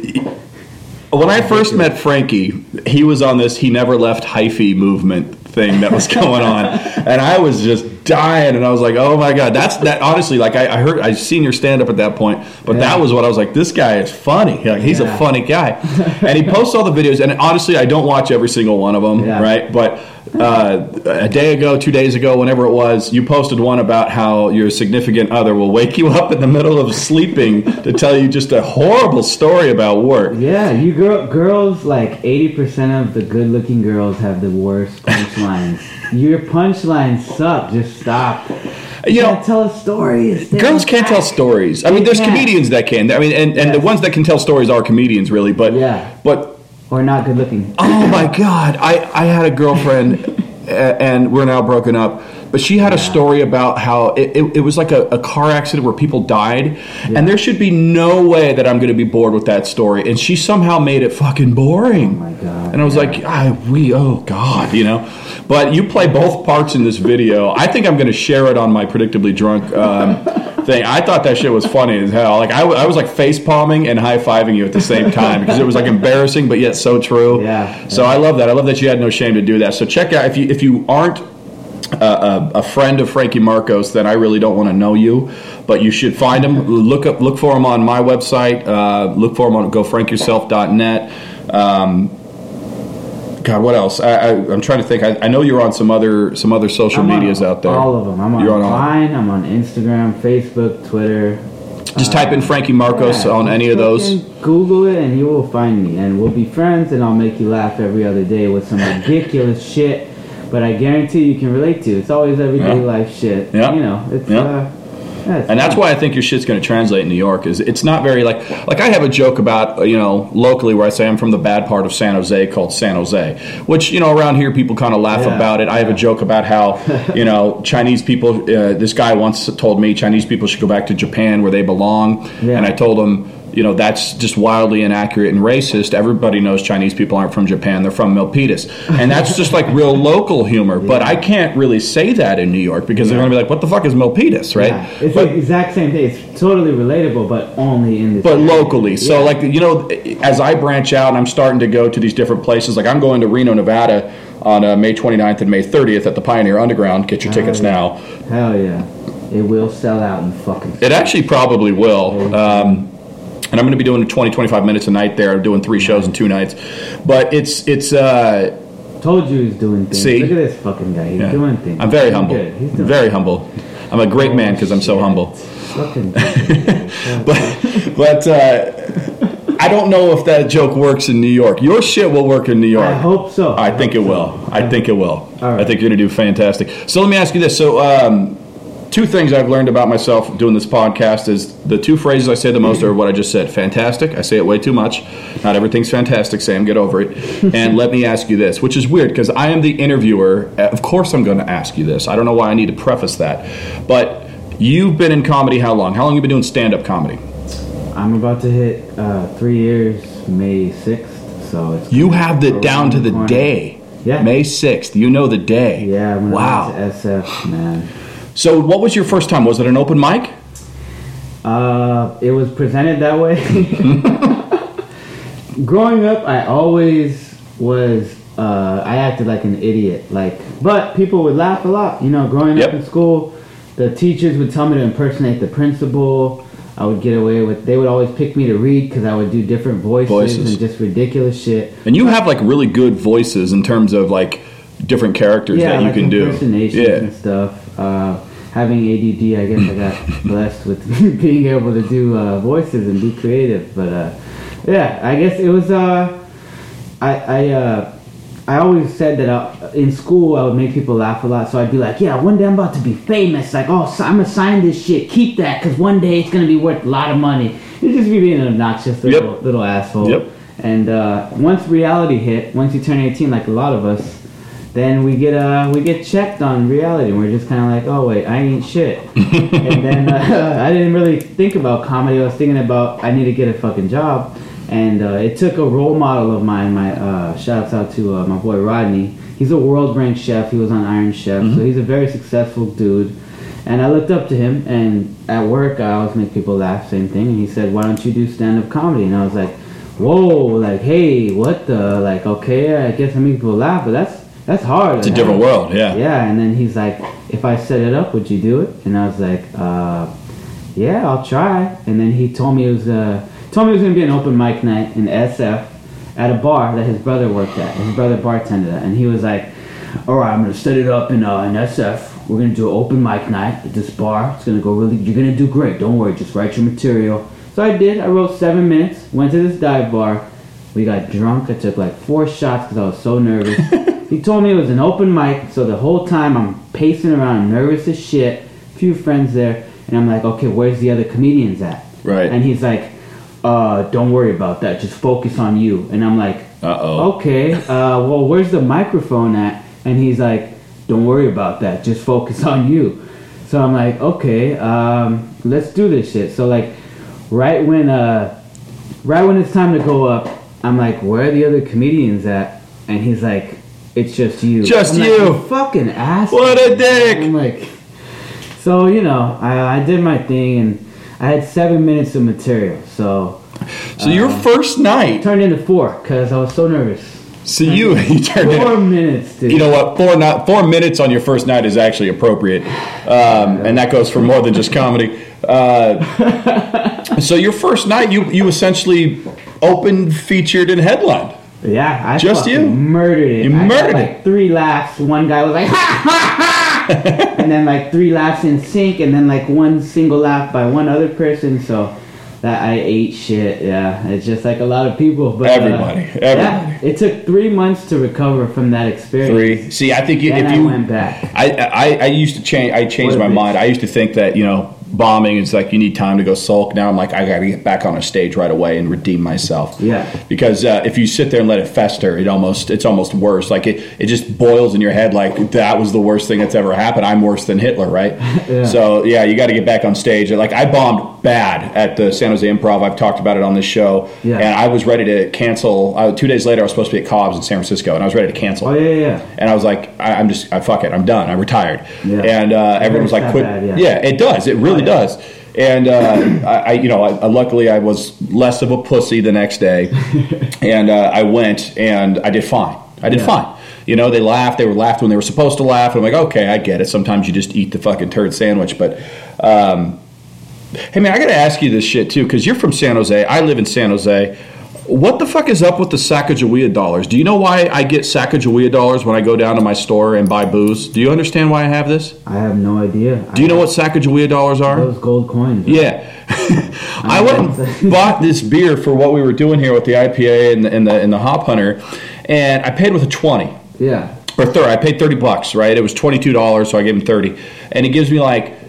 When I first met Frankie, he was on this he never left hyphy movement thing that was going on, and I was just dying, and I was like, oh my god, that's that honestly, like I, I heard I seen your stand up at that point, but Yeah. that was what I was like, this guy is funny. Like, he's Yeah. a funny guy. And he posts all the videos, and honestly I don't watch every single one of them, Yeah. right? But uh, a day ago, two days ago, whenever it was, you posted one about how your significant other will wake you up in the middle of sleeping to tell you just a horrible story about work. Yeah, you girl, girls, like eighty percent of the good-looking girls have the worst punchlines. Your punchlines suck. Just stop. You, You know, can't tell a story. Stay girls on can't tell track. stories. I mean, They there's can't. comedians that can. I mean, and, and the Yes. ones that can tell stories are comedians, really. But Yeah. but Or not good-looking. oh my god, I I had a girlfriend, a- and we're now broken up. But she had a story about how it, it, it was like a, a car accident where people died, and there should be no way that I'm going to be bored with that story. And she somehow made it fucking boring. Oh my God, And I was yeah. like, I, we, oh god, you know. But you play both parts in this video. I think I'm going to share it on my Predictably Drunk um, thing. I thought that shit was funny as hell. Like I, w- I was like face palming and high fiving you at the same time because it was like embarrassing but yet so true. Yeah, So yeah. I love that. I love that you had no shame to do that. So check out if you if you aren't uh, a, a friend of Frankie Marcos, then I really don't want to know you. But you should find him. Look up, look for him on my website. Uh, look for him on go frank yourself dot net. Um, God, what else? I, I, I'm trying to think. I, I know you're on some other some other social I'm on medias out there. All of them. I'm on You're on all- Vine. I'm on Instagram, Facebook, Twitter. Just type in Frankie Marcos Yeah, on any of those. fucking Google it and you will find me, and we'll be friends, and I'll make you laugh every other day with some ridiculous shit. But I guarantee you can relate to. It's always everyday Yeah. life shit. Yeah. You know, it's Yeah. uh, yeah, it's And that's fun. why I think your shit's going to translate in New York. Is it's not very like like I have a joke about uh, you know locally where I say I'm from the bad part of San Jose called San Jose, which you know around here people kind of laugh Yeah, about it. I have a yeah. joke about how you know Chinese people. Uh, this guy once told me Chinese people should go back to Japan where they belong, Yeah. and I told him. You know, that's just wildly inaccurate and racist. Everybody knows Chinese people aren't from Japan. They're from Milpitas. And that's just like real local humor. But I can't really say that in New York because they're going to be like, what the fuck is Milpitas, right? Yeah. It's But- the exact same thing. It's totally relatable, but only in this. but area. locally. So, Yeah. like, you know, as I branch out and I'm starting to go to these different places, like I'm going to Reno, Nevada on uh, May twenty-ninth and May thirtieth at the Pioneer Underground. Get your tickets Oh, yeah. now. Hell yeah, it will sell out in fucking. It actually probably will. Um, and I'm going to be doing twenty, twenty-five minutes a night there. I'm doing three shows in two nights. But it's, it's, uh, Told you he's doing things. See? Look at this fucking guy. He's yeah. doing things. I'm very He's humble. good. He's doing Very humble. I'm a great man because I'm so shit. humble. Fucking but but uh, I don't know if that joke works in New York. Your shit will work in New York. I hope so. I, I think hope it will. so. I think it will. All right. I think you're going to do fantastic. So let me ask you this. So um, two things I've learned about myself doing this podcast is the two phrases I say the most are what I just said. Fantastic. I say it way too much. Not everything's fantastic, Sam. Get over it. And let me ask you this, which is weird because I am the interviewer. Of course I'm going to ask you this. I don't know why I need to preface that. But you've been in comedy how long? How long have you been doing stand-up comedy? I'm about to hit uh, three years, May sixth. So it's You have it down to the corner. day. Yeah. May sixth. You know the day. Yeah, when Wow. I went to S F, man. So what was your first time? Was it an open mic? Uh, it was presented that way. Growing up, I always was. Uh, I acted like an idiot. Like, but people would laugh a lot. You know, growing Yep. up in school, the teachers would tell me to impersonate the principal. I would get away with. They would always pick me to read because I would do different voices, Voices. and just ridiculous shit. And you have like really good voices in terms of like different characters Yeah, that you like can do. impersonations Yeah. and stuff. Uh, having A D D, I guess I got blessed with being able to do uh, voices and be creative. But uh, yeah, I guess it was. Uh, I I uh, I always said that I, in school I would make people laugh a lot. So I'd be like, yeah, one day I'm about to be famous. Like, oh, so I'm gonna sign this shit. Keep that, because one day it's gonna be worth a lot of money. It's just me being an obnoxious little Yep. little asshole. Yep. And uh, once reality hit, once you turn eighteen, like a lot of us. Then we get uh we get checked on reality, and we're just kind of like, oh wait, I ain't shit. And then uh, I didn't really think about comedy. I was thinking about I need to get a fucking job, and uh, it took a role model of mine. My uh, shouts out to uh, my boy Rodney. He's a world-ranked chef. He was on Iron Chef, Mm-hmm. so he's a very successful dude. And I looked up to him, and at work I always make people laugh. Same thing. And he said, "Why don't you do stand-up comedy?" And I was like, "Whoa, like hey, what the like? Okay, I guess I make people laugh, but that's." That's hard. It's a different world, yeah. Yeah, and then he's like, if I set it up, would you do it? And I was like, uh, yeah, I'll try. And then he told me it was uh, told me it was gonna be an open mic night in S F at a bar that his brother worked at. His brother bartended at, and he was like, all right, I'm gonna set it up in uh, in S F. We're gonna do an open mic night at this bar. It's gonna go really. You're gonna do great. Don't worry. Just write your material. So I did. I wrote seven minutes. Went to this dive bar. We got drunk. I took like four shots because I was so nervous. He told me it was an open mic, so the whole time I'm pacing around, I'm nervous as shit. A few friends there, and I'm like, okay, where's the other comedians at? Right. And he's like, uh, don't worry about that, just focus on you. And I'm like, Uh-oh. okay, uh, well, where's the microphone at? And he's like, don't worry about that, just focus on you. So I'm like, okay, um, let's do this shit. So like, right when, uh, right when it's time to go up, I'm like, where are the other comedians at? And he's like, it's just you. Just I'm like, you. "You fucking asshole. What a dick. I'm like, so, you know, I, I did my thing, and I had seven minutes of material. So So your first it night, turned into four because I was so nervous. so you you turned Four it. minutes, dude. You know what? Four not four minutes on your first night is actually appropriate, um, and that goes for more than just comedy. Uh, so your first night, you you essentially opened, featured, and headlined. Yeah, I Just fucking you? murdered it. You I murdered got, it. like three laughs. One guy was like, ha ha ha, and then like three laughs in sync, and then like one single laugh by one other person. So that I ate shit. Yeah, it's just like a lot of people. But Everybody, uh, everybody. Yeah, it took three months to recover from that experience. Three. See, I think you, Then if I you went back. I, I I used to change. I changed What a my bitch. mind. I used to think that you know bombing is like you need time to go sulk. Now I'm like I got to get back on a stage right away and redeem myself. Yeah. Because uh, if you sit there and let it fester, it almost it's almost worse. Like it it just boils in your head. Like that was the worst thing that's ever happened. I'm worse than Hitler, right? Yeah. So yeah, you got to get back on stage. Like I bombed bad at the San Jose Improv. I've talked about it on this show. Yeah. And I was ready to cancel. Uh, two days later, I was supposed to be at Cobb's in San Francisco, and I was ready to cancel. Oh yeah, yeah. And I was like, I, I'm just, I fuck it, I'm done, I retired. Yeah. And uh, everyone was like, hurts quit. that bad, yeah. yeah. it does, it really Oh, yeah. does. And uh, I, I, you know, I, I, luckily I was less of a pussy the next day, and uh, I went and I did fine. I did Yeah. fine. You know, they laughed. They were laughed when they were supposed to laugh. And I'm like, okay, I get it. Sometimes you just eat the fucking turd sandwich. But, um, hey, man, I got to ask you this shit, too, because you're from San Jose. I live in San Jose. What the fuck is up with the Sacagawea dollars? Do you know why I get Sacagawea dollars when I go down to my store and buy booze? Do you understand why I have this? I have no idea. Do you I know what Sacagawea dollars are? Those gold coins. Right? Yeah. I went and bought this beer for what we were doing here with the I P A and the, and the, and the Hop Hunter, and I paid with a twenty. Yeah. Or thirty. I paid thirty bucks, right? It was twenty-two dollars, so I gave him thirty. And he gives me like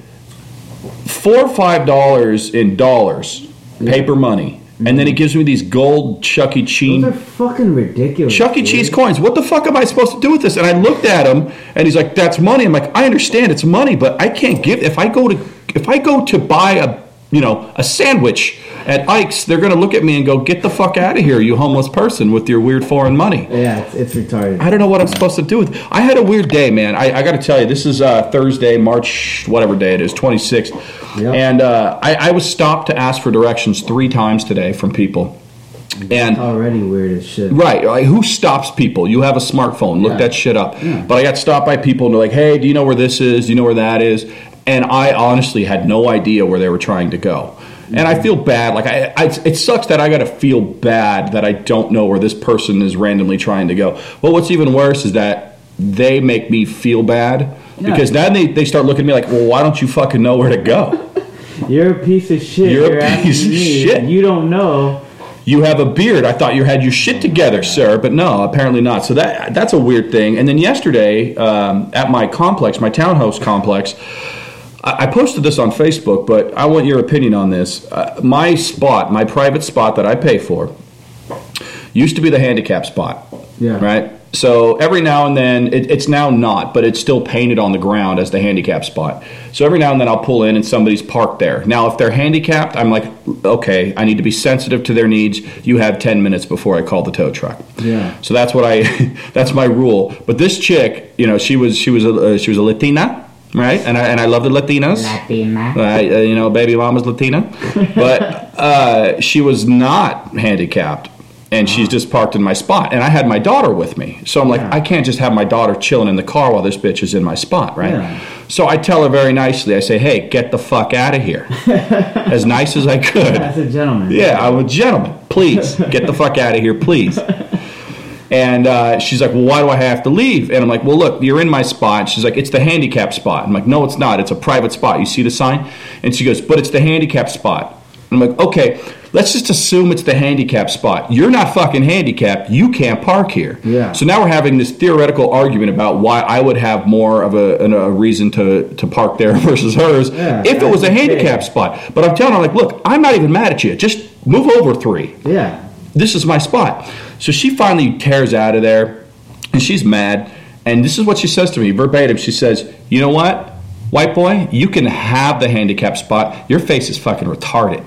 four or five dollars in dollars, yeah. paper money. And then he gives me these gold Chuck E. Cheese. Those are fucking ridiculous. Chuck E. Cheese coins. What the fuck am I supposed to do with this? And I looked at him, and he's like, "That's money." I'm like, "I understand it's money, but I can't give. If I go to if I go to buy a you know a sandwich at Ike's, they're gonna look at me and go, 'Get the fuck out of here, you homeless person with your weird foreign money.'" Yeah, it's, it's retarded. I don't know what I'm supposed to do with it. I had a weird day, man. I, I got to tell you, this is uh, Thursday, March whatever day it is, twenty-sixth, yep. and uh, I, I was stopped to ask for directions three times today from people. And already weird as shit. Right. Like, who stops people? You have a smartphone. Look yeah. that shit up. Yeah. But I got stopped by people and they're like, "Hey, do you know where this is? Do you know where that is?" And I honestly had no idea where they were trying to go. And I feel bad. Like I, I it sucks that I got to feel bad that I don't know where this person is randomly trying to go. Well, what's even worse is that they make me feel bad yeah. because then they, they start looking at me like, "Well, why don't you fucking know where to go? You're a piece of shit. You're, You're a piece of me. shit. You don't know. You have a beard. I thought you had your shit together, sir." But no, apparently not. So that that's a weird thing. And then yesterday um, at my complex, my townhouse complex, I posted this on Facebook, but I want your opinion on this. Uh, my spot, my private spot that I pay for, used to be the handicap spot. Yeah. Right? So every now and then, it, it's now not, but it's still painted on the ground as the handicap spot. So every now and then I'll pull in and somebody's parked there. Now, if they're handicapped, I'm like, okay, I need to be sensitive to their needs. You have ten minutes before I call the tow truck. Yeah. So that's what I, that's my rule. But this chick, you know, she was she was a uh, she was a Latina. Right, and I and I love the Latinas. Latina. Uh, uh, you know, baby mama's Latina, but uh, she was not handicapped, and she's just parked in my spot. And I had my daughter with me, so I'm like, yeah. I can't just have my daughter chilling in the car while this bitch is in my spot, right? Yeah. So I tell her very nicely. I say, "Hey, get the fuck out of here," as nice as I could. That's a gentleman. Yeah, I'm a gentleman. Please get the fuck out of here, please. And uh, she's like, "Well, why do I have to leave?" And I'm like, "Well, look, you're in my spot." She's like, "It's the handicap spot." I'm like, "No, it's not. It's a private spot. You see the sign?" And she goes, "But it's the handicap spot." And I'm like, "Okay, let's just assume it's the handicap spot. You're not fucking handicapped. You can't park here." Yeah. So now we're having this theoretical argument about why I would have more of a, a reason to, to park there versus hers yeah, if it was a handicap spot. But I'm telling her, like, "Look, I'm not even mad at you. Just move over three. Yeah. This is my spot." So she finally tears out of there, and she's mad. And this is what she says to me, verbatim. She says, "You know what, white boy? You can have the handicap spot. Your face is fucking retarded."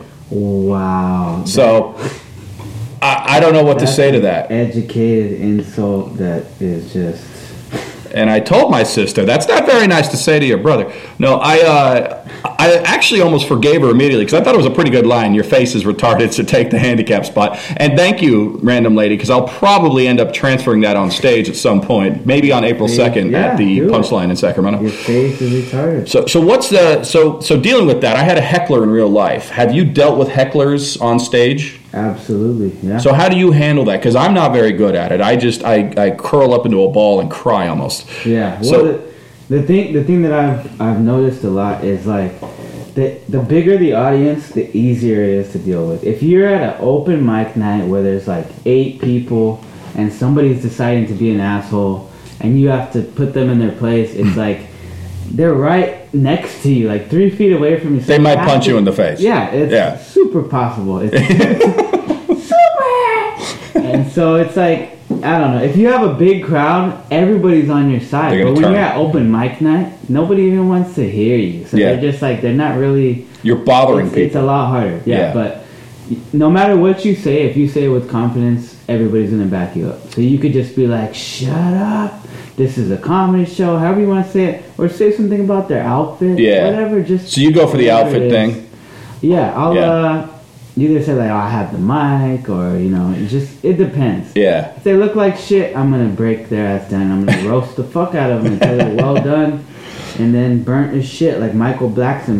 Wow. So I, I don't know what to say to that. Educated insult that is just... And I told my sister, "That's not very nice to say to your brother." No, I uh, I actually almost forgave her immediately because I thought it was a pretty good line. "Your face is retarded, so take the handicap spot." And thank you, random lady, because I'll probably end up transferring that on stage at some point, maybe on April second yeah, at the Punchline in Sacramento. Your face is retarded. So, so what's the so so dealing with that? I had a heckler in real life. Have you dealt with hecklers on stage? Absolutely, yeah. So how do you handle that? Because I'm not very good at it. I just I, I curl up into a ball and cry almost. Yeah. Well, so the, the thing the thing that I've I've noticed a lot is like the the bigger the audience, the easier it is to deal with. If you're at an open mic night where there's like eight people and somebody's deciding to be an asshole and you have to put them in their place, it's like they're right next to you, like three feet away from you. So they might you punch to, you in the face. Yeah, it's yeah. super possible. It's super. And so it's like, I don't know. If you have a big crowd, everybody's on your side. But when turn. You're at open mic night, nobody even wants to hear you. So yeah. they're just like, they're not really... You're bothering it's, people. It's a lot harder. Yeah, yeah, but no matter what you say, if you say it with confidence, everybody's going to back you up. So you could just be like, "Shut up. This is a comedy show," however you want to say it, or say something about their outfit, yeah. whatever. Just so you go for the outfit thing. Yeah, I'll yeah. uh, either say like, "Oh, I have the mic," or you know, it just it depends. Yeah. If they look like shit, I'm gonna break their ass down. I'm gonna roast the fuck out of them until they're well done, and then burnt as shit like Michael Blackson Black.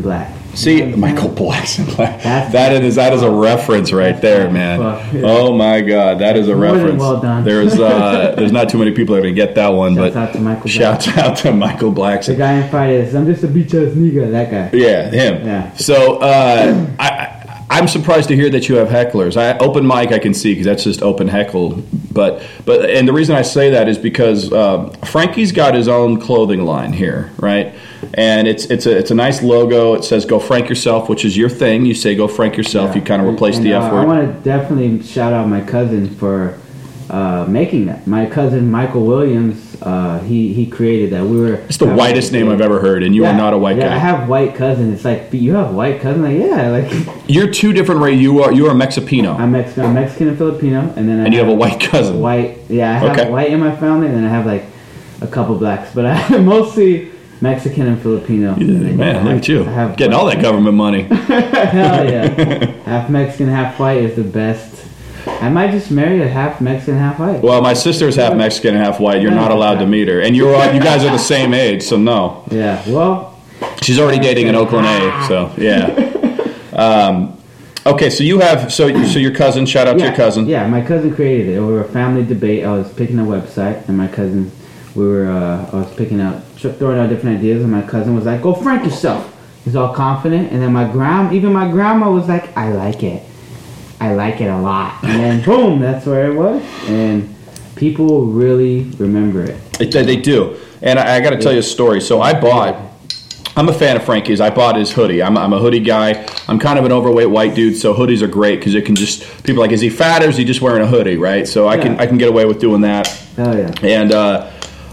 See, Michael Blackson. That is that is a reference right there, man. Oh my God, that is a More than reference. well done. There's uh, there's not too many people that are gonna get that one, Shouts but out to Michael shouts Blackson. out to Michael Blackson. The guy in Fridays. I'm just a beach ass nigga. That guy. Yeah, him. Yeah. So uh, I, I, I'm surprised to hear that you have hecklers. I, open mic I can see because that's just open heckle. But but and the reason I say that is because uh, Frankie's got his own clothing line here, right? And it's it's a it's a nice logo. It says "Go Frank Yourself," which is your thing. You say "Go Frank Yourself." Yeah. You kind of replace and, the uh, F I word. want to definitely shout out my cousin for uh, making that. My cousin Michael Williams, uh, he he created that. We were. It's the whitest name I've ever heard, and you yeah, are not a white yeah, guy. I have white cousins. It's like you have white cousins. Like yeah, like You're two different races. You are you are Mexipino, I'm Mexican, I'm Mexican and Filipino, and then I and you have a white cousin. White, yeah, I have Okay. white in my family, and then I have like a couple blacks, but I have mostly Mexican and Filipino. Yeah, And then, man, yeah, look I- at you I have getting all that government money. Hell yeah. Half Mexican, half white is the best. I might just marry a half Mexican, half white. Well, my sister's half Mexican and half white. You're not allowed to meet her, and you're all, you guys are the same age, so no. Yeah, well, She's already dating an Oakland A, so yeah. Um, okay, so you have so so your cousin. Shout out yeah, to your cousin. Yeah, my cousin created it. Over a family debate, I was picking a website, and my cousin, we were, uh, I was picking out, throwing out different ideas, and my cousin was like, "Go Frank yourself." He's all confident, and then my grand, even my grandma was like, "I like it. I like it a lot." And then boom, that's where it was, and people really remember it. They, they do, and I, I got to tell you a story. So I bought. I'm a fan of Frankie's. I bought his hoodie. I'm, I'm a hoodie guy. I'm kind of an overweight white dude, so hoodies are great because it can just people are like, is he fat or is he just wearing a hoodie, right? So I can Yeah. I can get away with doing that. Oh yeah. And uh,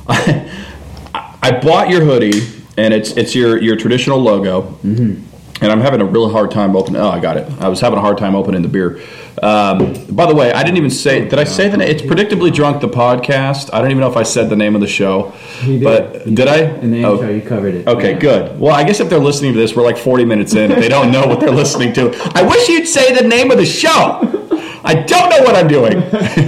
I, I bought your hoodie, and it's it's your your traditional logo. Mm-hmm. And I'm having a real hard time opening. Oh, I got it. I was having a hard time opening the beer. Um, by the way, I didn't even say. Did I say the name? It's Predictably Drunk, the podcast. I don't even know if I said the name of the show. You did. But You did I? In the Oh. intro, you covered it. Okay, Yeah. good. Well, I guess if they're listening to this, we're like forty minutes in. If they don't know what they're listening to, I wish you'd say the name of the show. I don't know what I'm doing.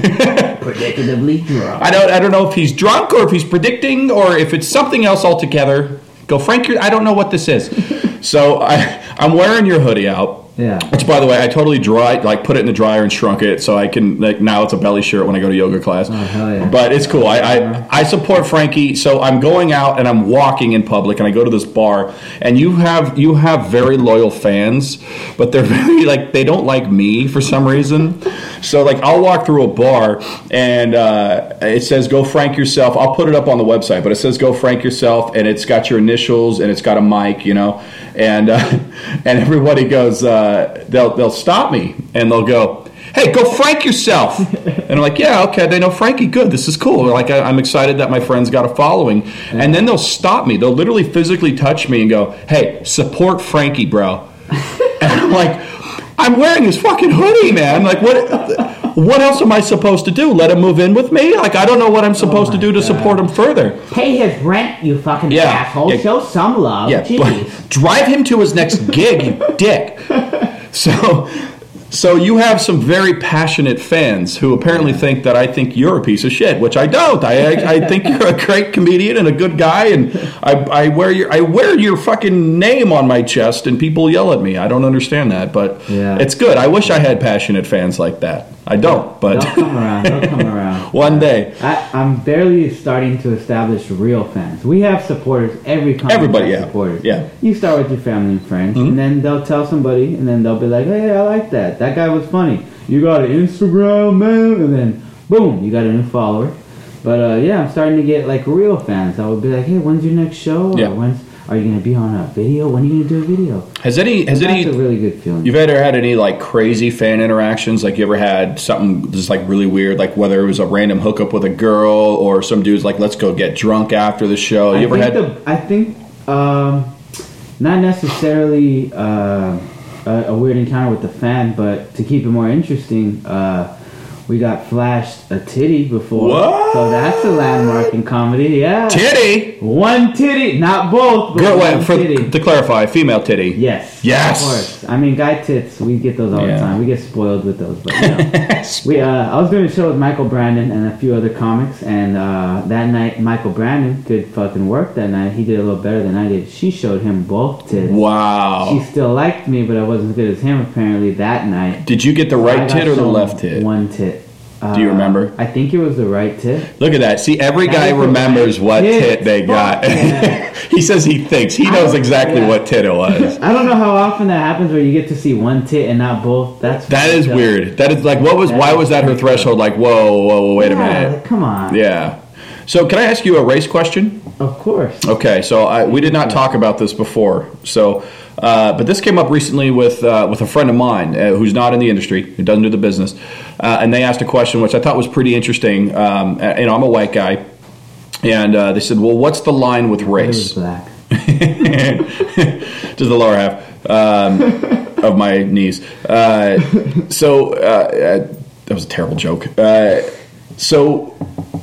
Predictably drunk. I don't. I don't know if he's drunk or if he's predicting or if it's something else altogether. Go, Frank. You're, I don't know what this is. So I, I'm wearing your hoodie out. Yeah. Which, by the way, I totally dry, like put it in the dryer and shrunk it, so I can like now it's a belly shirt when I go to yoga class. Oh, hell yeah. But it's cool. I, I I support Frankie, so I'm going out and I'm walking in public, and I go to this bar, and you have you have very loyal fans, but they're very like they don't like me for some reason. So like I'll walk through a bar and uh, it says "Go Frank Yourself." I'll put it up on the website, but it says "Go Frank Yourself," and it's got your initials and it's got a mic, you know, and uh, and everybody goes. Uh, they'll they'll stop me and they'll go, "Hey, go Frank yourself," and I'm like, "Yeah, okay." They know Frankie. Good. This is cool. They're like, I, I'm excited that my friend's got a following, and then they'll stop me. They'll literally physically touch me and go, "Hey, support Frankie, bro." And I'm like, I'm wearing his fucking hoodie, man. Like, what? What else am I supposed to do? Let him move in with me? Like, I don't know what I'm supposed Oh to do to God. support him further. Pay his rent, you fucking Yeah. asshole. Yeah. Show some love. Yeah, Jeez. but drive him to his next gig, you dick. So, so you have some very passionate fans who apparently think that I think you're a piece of shit, which I don't. I I, I think you're a great comedian and a good guy, and I, I wear your I wear your fucking name on my chest, and people yell at me. I don't understand that, but Yeah. it's good. I wish I had passionate fans like that. I don't, but They'll come around. They'll come around. one day. I, I'm barely starting to establish real fans. We have supporters. Every company Everybody, has yeah. supporters. Yeah. You start with your family and friends, Mhm. and then they'll tell somebody, and then they'll be like, "Hey, I like that. That guy was funny. You got an Instagram, man," and then boom, you got a new follower. But uh, yeah, I'm starting to get like real fans. I would be like, "Hey, when's your next show? Or Yeah. when's are you gonna be on a video? When are you gonna do a video?" Has any has That's any a really good feeling. You've ever had any like crazy fan interactions? Like you ever had something just like really weird, like whether it was a random hookup with a girl or some dude's like, let's go get drunk after the show. You I ever think had? the, I think um, not necessarily uh, a, a weird encounter with the fan, but to keep it more interesting, uh, We got flashed a titty before. What? So that's a landmark in comedy, yeah. Titty? One titty, not both, but Girl, one wait, for, titty. to clarify, female titty. Yes. Yes. Of course. I mean, guy tits, we get those all Yeah. the time. We get spoiled with those. But, you know. we, uh, I was doing a show with Michael Brandon and a few other comics, and uh, that night, Michael Brandon, good fucking work that night. He did a little better than I did. She showed him both tits. Wow. She still liked me, but I wasn't as good as him apparently that night. Did you get the I right got tit or the shown left tit? One tit. Uh, Do you remember? I think it was the right tit. Look at that. See, every That guy is the remembers right what tit. tit they got. Fuck yeah. He says he thinks. He I knows don't- exactly yeah. what tit it was. I don't know how often that happens where you get to see one tit and not both. That's That is fucked up. weird. That is like, what was? That Why is was that her fucked up. threshold? Like, whoa, whoa, whoa, wait a Yeah, minute. like, come on. Yeah. So, can I ask you a race question? Of course. Okay. So, I, we did not talk about this before. So, uh, but this came up recently with uh, with a friend of mine uh, who's not in the industry, who doesn't do the business, uh, and they asked a question which I thought was pretty interesting. Um, and, you know, I'm a white guy, and uh, they said, "Well, what's the line with It was race?" black. Just the lower half um, of my knees. Uh, so uh, uh, that was a terrible joke. Uh, so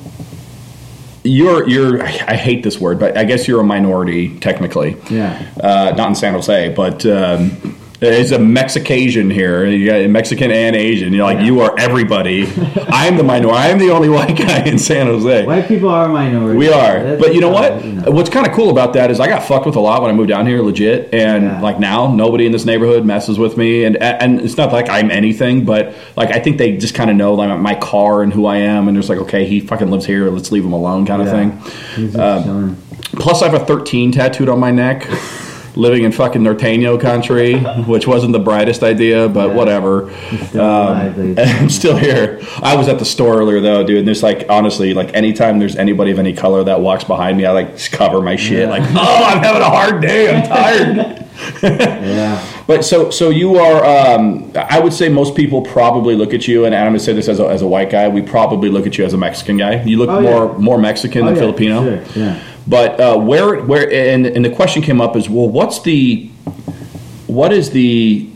you're you're I hate this word, but I guess you're a minority technically. Yeah. Uh, not in San Jose, but. Um, There's a Mexicasian here. You got Mexican and Asian. You're like, Yeah. you are everybody. I'm the minority. I'm the only white guy in San Jose. White people are a minority. We are. That's But you know how, what? you know. What's kind of cool about that is I got fucked with a lot when I moved down here, legit. And Yeah. like now, nobody in this neighborhood messes with me. And and it's not like I'm anything, but like I think they just kind of know like my car and who I am. And there's like, okay, he fucking lives here. Let's leave him alone kind of Yeah. thing. He's just Um, chilling. Plus, I have a thirteen tattooed on my neck. Living in fucking Norteño country, which wasn't the brightest idea, but Yeah. whatever. He's still alive, ladies and I'm still here. I was at the store earlier though, dude. And there's like, honestly, like anytime there's anybody of any color that walks behind me, I like just cover my shit. Yeah. Like, oh, I'm having a hard day. I'm tired. Yeah. But so, so you are. Um, I would say most people probably look at you, and I'm going to say this as a, as a white guy. We probably look at you as a Mexican guy. You look Oh, yeah. more more Mexican Oh, than yeah, Filipino. Sure. Yeah. But uh, where where and, and the question came up is, well, what's the what is the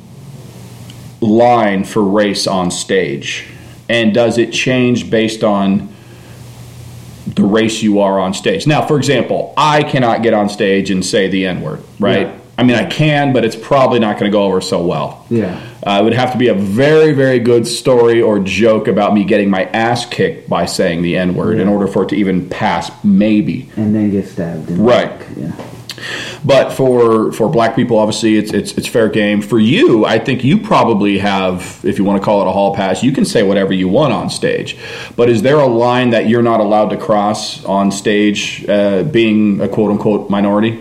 line for race on stage, and does it change based on the race you are on stage? Now, for example, I cannot get on stage and say the N-word, right? Yeah. I mean, I can, but it's probably not going to go over so well. Yeah. Uh, it would have to be a very, very good story or joke about me getting my ass kicked by saying the N-word in Yeah. order for it to even pass, maybe. And then get stabbed. In the Right. back. Yeah. But for for black people, obviously, it's it's it's fair game. For you, I think you probably have, if you want to call it a hall pass, you can say whatever you want on stage. But is there a line that you're not allowed to cross on stage, uh, being a quote unquote minority?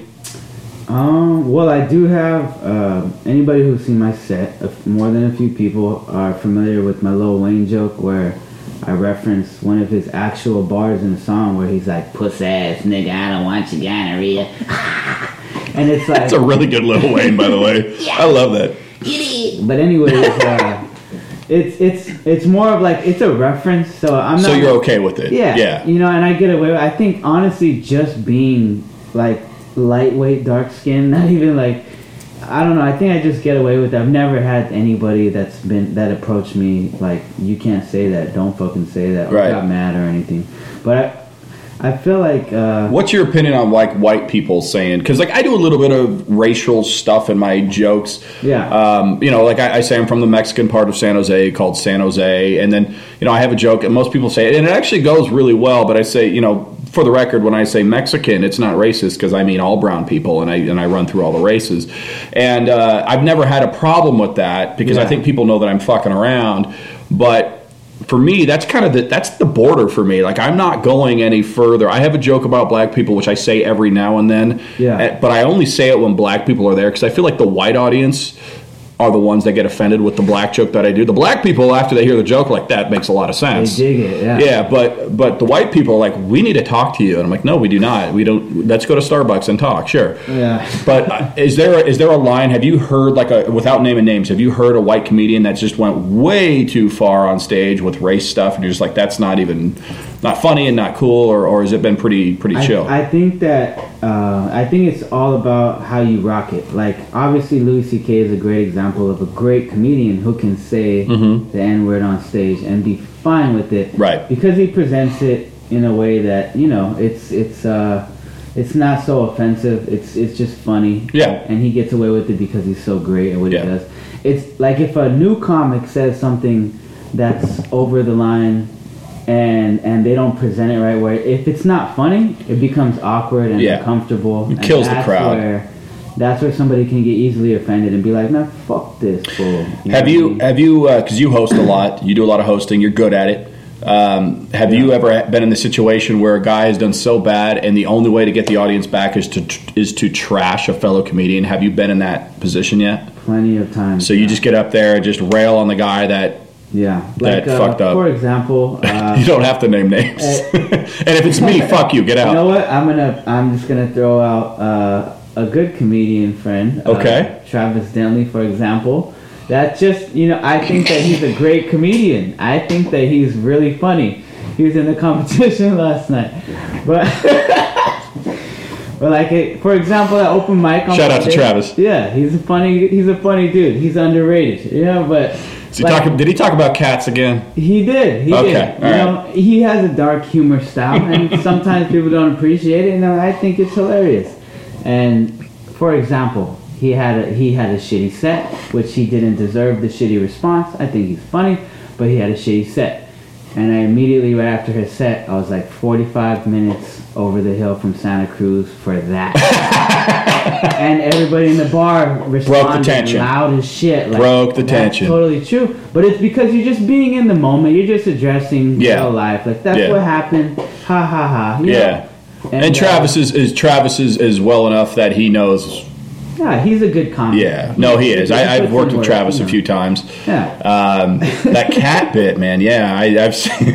Um, well, I do have, uh, anybody who's seen my set, uh, more than a few people are familiar with my Lil Wayne joke where I reference one of his actual bars in the song where he's like, puss ass nigga, I don't want you gonorrhea. And it's like... That's a really good Lil Wayne, by the way. I love that. But anyways, uh, it's, it's, it's more of like, it's a reference, so I'm not... So you're okay with it? Yeah, Yeah. you know, and I get away with I think, honestly, just being, like, lightweight, dark skin, not even, like, I don't know, I think I just get away with it. I've never had anybody that's been, that approached me, like, you can't say that, don't fucking say that, or Right. got mad or anything. But I, I feel like, uh... What's your opinion on like white people saying? Because like I do a little bit of racial stuff in my jokes. Yeah. Um, you know, like I, I say I'm from the Mexican part of San Jose called San Jose, and then you know I have a joke, and most people say it, and it actually goes really well. But I say, you know, for the record, when I say Mexican, it's not racist because I mean all brown people, and I and I run through all the races, and uh, I've never had a problem with that because I Yeah. think people know that I'm fucking around, but. For me, that's kind of the that's the border for me. Like I'm not going any further. I have a joke about black people, which I say every now and then. Yeah. eh, But I only say it when black people are there because I feel like the white audience are the ones that get offended with the black joke that I do. The black people, after they hear the joke, like that makes a lot of They sense. dig it, yeah. Yeah, but but the white people are like, we need to talk to you, and I'm like, no, we do not. We don't. Let's go to Starbucks and talk. Sure. Yeah. But uh, is there is there a line? Have you heard like a without naming names? Have you heard a white comedian that just went way too far on stage with race stuff, and you're just like, that's not even not funny and not cool, or, or has it been pretty pretty chill? I, I think that uh, I think it's all about how you rock it. Like obviously Louis C K is a great example of a great comedian who can say mm-hmm. the N word on stage and be fine with it, right? Because he presents it in a way that you know it's it's uh, it's not so offensive. It's it's just funny. Yeah. And he gets away with it because he's so great at what yeah. he does. It's like if a new comic says something that's over the line and and they don't present it right, where if it's not funny, it becomes awkward and yeah. uncomfortable. It and kills the that's crowd. Where, that's where somebody can get easily offended and be like, "No, fuck this fool." You have know you I mean? have you because uh, you host a lot, you do a lot of hosting, you're good at it. Um, have Yeah. you ever been in the situation where a guy has done so bad and the only way to get the audience back is to is to trash a fellow comedian? Have you been in that position yet? Plenty of times. So you just get up there and just rail on the guy that yeah, that like uh, fucked up. For example, uh, you don't have to name names. uh, and if it's me, fuck you, get out. You know what? I'm gonna I'm just gonna throw out uh, a good comedian friend. Okay. Uh, Travis Dentley, for example. That just, you know, I think that he's a great comedian. I think that he's really funny. He was in the competition last night. But, but like, it, for example, that open mic. On Shout out to Travis. Yeah, he's a funny, he's a funny dude. He's underrated, you know, but. Is he like, talking, did he talk about cats again? He did. He okay, did. You all know, right. he has a dark humor style, and sometimes people don't appreciate it, and I think it's hilarious. And, for example, He had a he had a shitty set, which he didn't deserve the shitty response. I think he's funny, but he had a shitty set. And I immediately, right after his set, I was like forty-five minutes over the hill from Santa Cruz for that. And everybody in the bar responded Broke the tension. loud as shit. Like, Broke the that's tension. Totally true. But it's because you're just being in the moment. You're just addressing Yeah. real life. Like, that's Yeah. what happened. Ha ha ha. You Yeah. know? And, And, Travis uh, is, is Travis is, is well enough that he knows. Yeah, he's a good comic. Yeah, no, he is. I, I've worked with Travis a few times. Yeah. Um, that cat bit, man. Yeah, I, I've seen.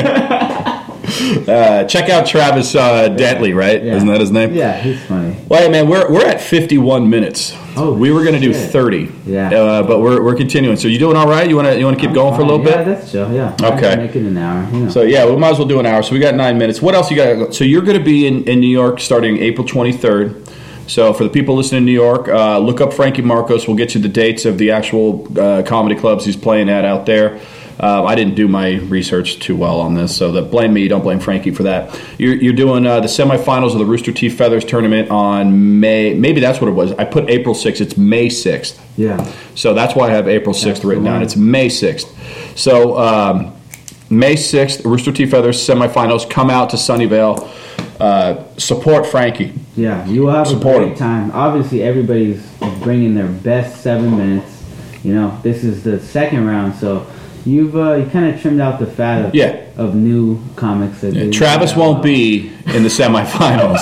uh, check out Travis uh, Dentley, right? Yeah. Isn't that his name? Yeah, he's funny. Well, hey, man, we're we're at fifty-one minutes. Oh, we were going to do shit. thirty. Yeah. Uh, but we're we're continuing. So you doing all right? You want to you want to keep I'm going for a fine. little Yeah, bit? that's chill. Yeah. Okay. I can make it an hour. You know. So yeah, we might as well do an hour. So we got nine minutes. What else you got? So you're going to be in, in New York starting April twenty-third. So for the people listening in New York, uh, look up Frankie Marcos. We'll get you the dates of the actual uh, comedy clubs he's playing at out there. Uh, I didn't do my research too well on this, so that blame me. Don't blame Frankie for that. You're, you're doing uh, the semifinals of the Rooster Teeth Feathers tournament on May. Maybe that's what it was. I put April sixth. It's May sixth. Yeah. So that's why I have April sixth That's written the down. one. It's May sixth. So um, May sixth, Rooster Teeth Feathers semifinals. Come out to Sunnyvale. Uh, support Frankie. Yeah, you will have Support a great him. time. Obviously, everybody's bringing their best seven minutes. You know, this is the second round, so you've uh, you kind of trimmed out the fat of, Yeah. of new comics. That Yeah, didn't Travis come won't out. be in the semifinals.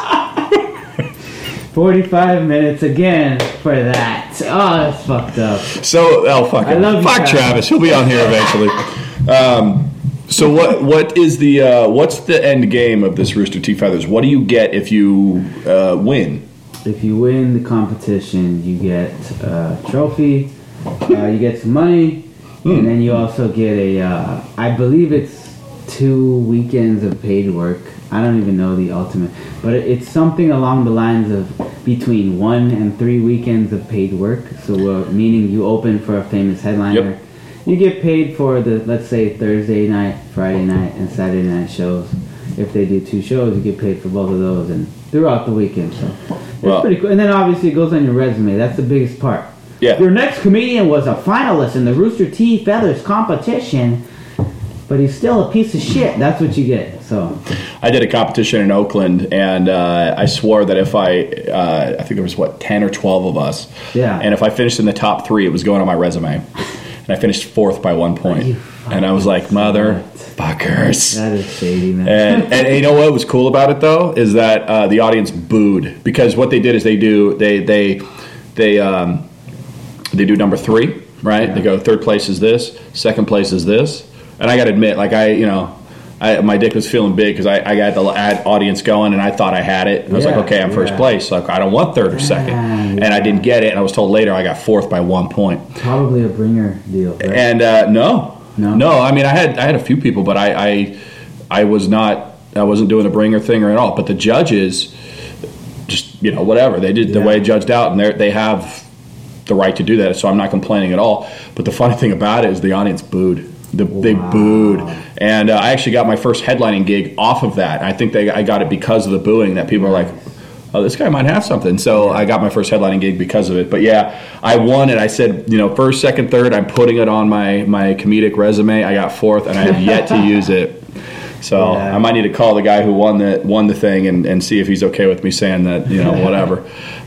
forty-five minutes again for that. Oh, that's fucked up. So, oh fuck, I him. love you, fuck Travis. Travis. He'll be on here eventually. Um, so what? What is the uh, what's the end game of this Rooster Teeth Feathers? What do you get if you uh, win? If you win the competition, you get a trophy, uh, you get some money, Hmm. and then you also get a, uh, I believe it's two weekends of paid work. I don't even know the ultimate, but it- it's something along the lines of between one and three weekends of paid work. So uh, meaning you open for a famous headliner. Yep. You get paid for the, let's say, Thursday night, Friday night, and Saturday night shows. If they do two shows, you get paid for both of those and throughout the weekend. So it's Well- pretty cool. And then obviously it goes on your resume. That's the biggest part. Yeah. Your next comedian was a finalist in the Rooster Teeth Feathers competition, but he's still a piece of shit. That's what you get. So I did a competition in Oakland, and uh, I swore that if I, uh, I think there was what ten or twelve of us, Yeah. and if I finished in the top three, it was going on my resume, and I finished fourth by one point, You and I was like, motherfuckers. that is shady, man. And, and you know what was cool about it though is that uh, the audience booed because what they did is they do they they they um, they do number three, right? Yeah. They go third place is this, second place is this, and I got to admit, like I you know. I, my dick was feeling big because I, I got the ad audience going and I thought I had it. I was Yeah, like, okay, I'm first yeah. place. Like I don't want third or second, Ah, and yeah. I didn't get it. And I was told later I got fourth by one point. Probably a bringer deal, right? And uh, no, No? no. I mean, I had I had a few people, but I, I I was not, I wasn't doing a bringer thing or at all. But the judges, just, you know, whatever. They did the Yeah. way it judged out, and they they have the right to do that, so I'm not complaining at all. But the funny thing about it is the audience booed. The, Wow. They booed. And uh, I actually got my first headlining gig off of that. I think they I got it because of the booing, that people are like, oh, this guy might have something. So I got my first headlining gig because of it. But yeah, I won it. I said, you know, first, second, third, I'm putting it on my, my comedic resume. I got fourth, and I have yet to use it. So Yeah. I might need to call the guy who won the won the thing and, and see if he's okay with me saying that, you know, whatever.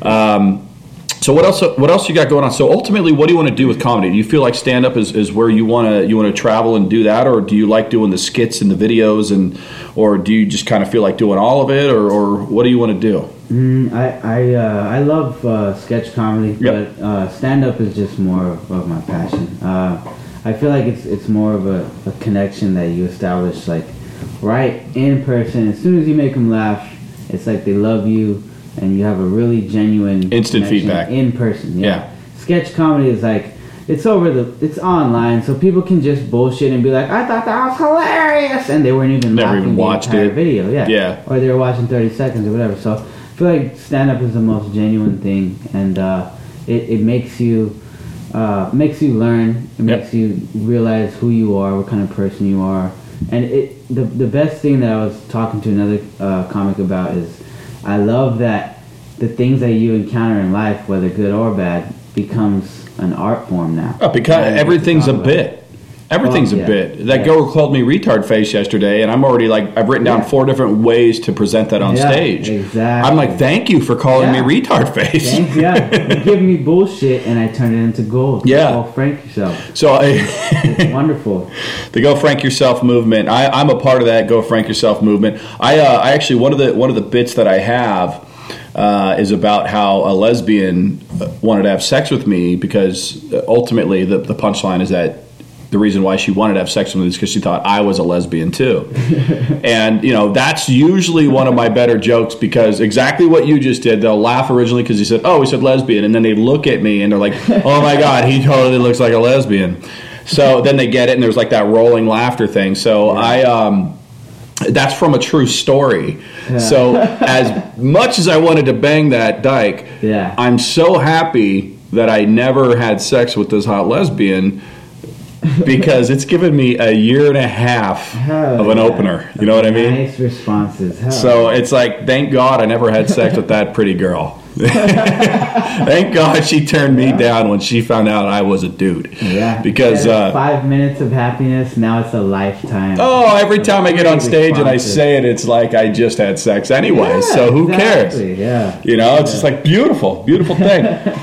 Um, so what else? What else you got going on? So ultimately, what do you want to do with comedy? Do you feel like stand up is, is where you want to you want to travel and do that, or do you like doing the skits and the videos, and or do you just kind of feel like doing all of it, or, or what do you want to do? Mm, I I uh, I love uh, sketch comedy, Yep. but uh, stand up is just more of, of my passion. Uh, I feel like it's it's more of a, a connection that you establish like right in person. As soon as you make them laugh, it's like they love you, and you have a really genuine Instant connection feedback. in person. Yeah. Yeah. Sketch comedy is like it's over the it's online, so people can just bullshit and be like, I thought that was hilarious, and they weren't even Never laughing even the watched entire it. video. Yeah. Yeah. Or they were watching thirty seconds or whatever. So I feel like stand up is the most genuine thing, and uh, it, it makes you uh, makes you learn. It Yep. makes you realize who you are, what kind of person you are, and it the the best thing that I was talking to another uh, comic about is I love that the things that you encounter in life, whether good or bad, becomes an art form now. Oh, because And I get to everything's a talk about it. bit. Everything's Well, a yeah. bit. That Yeah. girl called me retard face yesterday, and I'm already like, I've written down Yeah. four different ways to present that on Yeah, stage. exactly. I'm like, thank you for calling Yeah. me retard face. Thanks, yeah. You give me bullshit and I turn it into gold. Yeah. Go Frank yourself. So I, It's wonderful. the Go Frank Yourself movement. I, I'm a part of that Go Frank Yourself movement. I, uh, I actually one of the one of the bits that I have uh, is about how a lesbian wanted to have sex with me because ultimately the the punchline is that the reason why she wanted to have sex with me is because she thought I was a lesbian too. And, you know, that's usually one of my better jokes because exactly what you just did, they'll laugh originally because he said, oh, he said lesbian. And then they look at me and they're like, oh, my God, he totally looks like a lesbian. So then they get it and there's like that rolling laughter thing. So Yeah. I... um that's from a true story. Yeah. So as much as I wanted to bang that dyke, Yeah. I'm so happy that I never had sex with this hot lesbian because it's given me a year and a half Hell of an yeah. opener. You know what I mean? Nice responses. Hell So it's like, thank God I never had sex with that pretty girl. Thank God she turned me down when she found out I was a dude. yeah. Because, Yeah, uh, five minutes of happiness, now it's a lifetime. oh, every time I get on Great stage and I responses. say it, it's like I just had sex anyway. Yeah, so who exactly, cares? Yeah. You know, it's just like beautiful, beautiful thing.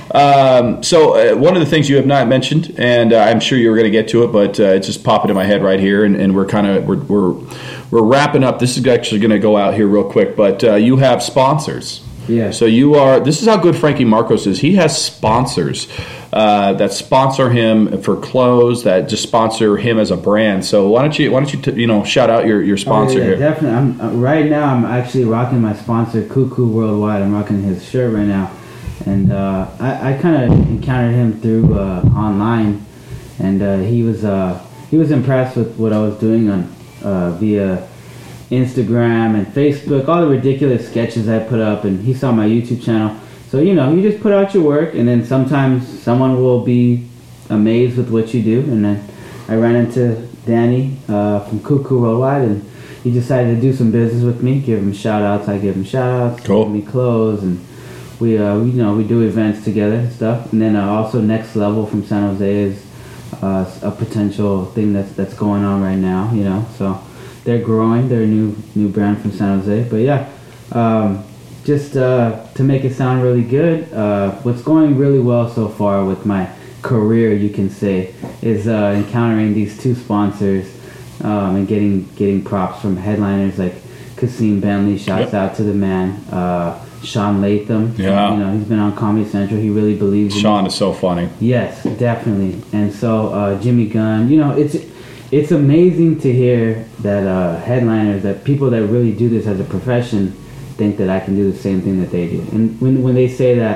um, so uh, one of the things you have not mentioned, and uh, I'm sure you were going to get to it, but uh, it's just popping in my head right here, and, and we're kind of we're, we're we're wrapping up. This is actually going to go out here real quick, but uh, you have sponsors. Yeah. So you are. This is how good Frankie Marcos is. He has sponsors uh, that sponsor him for clothes, that just sponsor him as a brand. So why don't you why don't you t- you know shout out your, your sponsor Oh, yeah, here? Definitely. I'm uh, right now. I'm actually rocking my sponsor, Cuckoo Worldwide. I'm rocking his shirt right now, and uh, I, I kind of encountered him through uh, online, and uh, he was uh, he was impressed with what I was doing on uh, via Instagram and Facebook, all the ridiculous sketches I put up, and he saw my YouTube channel. So you know, you just put out your work, and then sometimes someone will be amazed with what you do, and then I ran into Danny uh, from Cuckoo Worldwide, and he decided to do some business with me. Give him shout outs, I give him shout outs. Cool. Give me clothes, and we, uh, we, you know, we do events together and stuff. And then uh, also Next Level from San Jose is uh, a potential thing that's that's going on right now. You know, so they're growing. They're a new new brand from San Jose. But yeah, um, just uh, to make it sound really good, uh, what's going really well so far with my career, you can say, is uh, encountering these two sponsors um, and getting getting props from headliners like Kasim Bentley. Shouts Yep. out to the man. Uh, Sean Latham. Yeah. You know, he's been on Comedy Central. He really believes in Sean is so funny. Yes, definitely. And so uh, Jimmy Gunn, you know, it's it's amazing to hear that uh, headliners, that people that really do this as a profession, think that I can do the same thing that they do. And when when they say that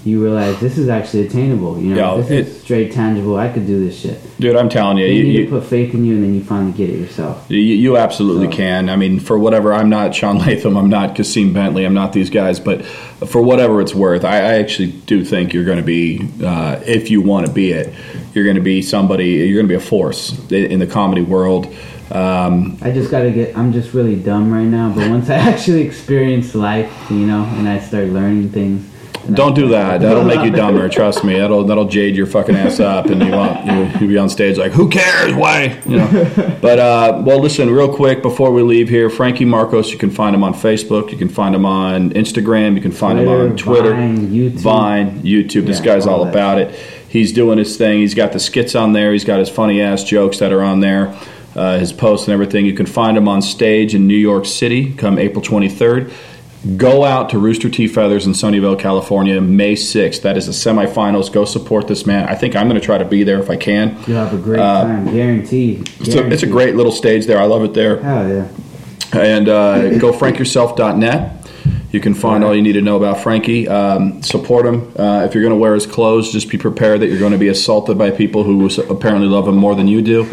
you realize this is actually attainable. You know, Yeah, this it- is straight tangible. I could do this shit. Dude, I'm telling you, You, you, need you, to put faith in you, and then you finally get it yourself. you, you absolutely So- can. I mean, for whatever, I'm not Sean Latham, I'm not Kasim Bentley, I'm not these guys, but for whatever it's worth, I, I actually do think you're going to be, uh, if you want to be it, you're going to be somebody, you're going to be a force in, in the comedy world. Um, I just gotta get. I'm just really dumb right now. But once I actually experience life, you know, and I start learning things. then Don't I- do that. That'll make you dumber. Trust me. That'll that'll jade your fucking ass up, and you want you you'll be on stage like, who cares? Why? You know. But uh, well, listen, real quick before we leave here, Frankie Marcos. You can find him on Facebook. You can find him on Instagram. You can find him on Twitter, Vine, YouTube. Vine, YouTube. This Yeah, guy's all all that. about it. He's doing his thing. He's got the skits on there. He's got his funny ass jokes that are on there. Uh, his posts and everything. You can find him on stage in New York City come April twenty-third. Go out to Rooster Tea Feathers in Sunnyvale, California, May sixth. That is the semifinals. Go support this man. I think I'm going to try to be there if I can. You'll have a great Uh, time, guaranteed. It's a, it's a great little stage there. I love it there. Hell yeah. And uh, go frank yourself dot net. You can find all you need to know about Frankie. Um, support him. Uh, if you're going to wear his clothes, just be prepared that you're going to be assaulted by people who apparently love him more than you do.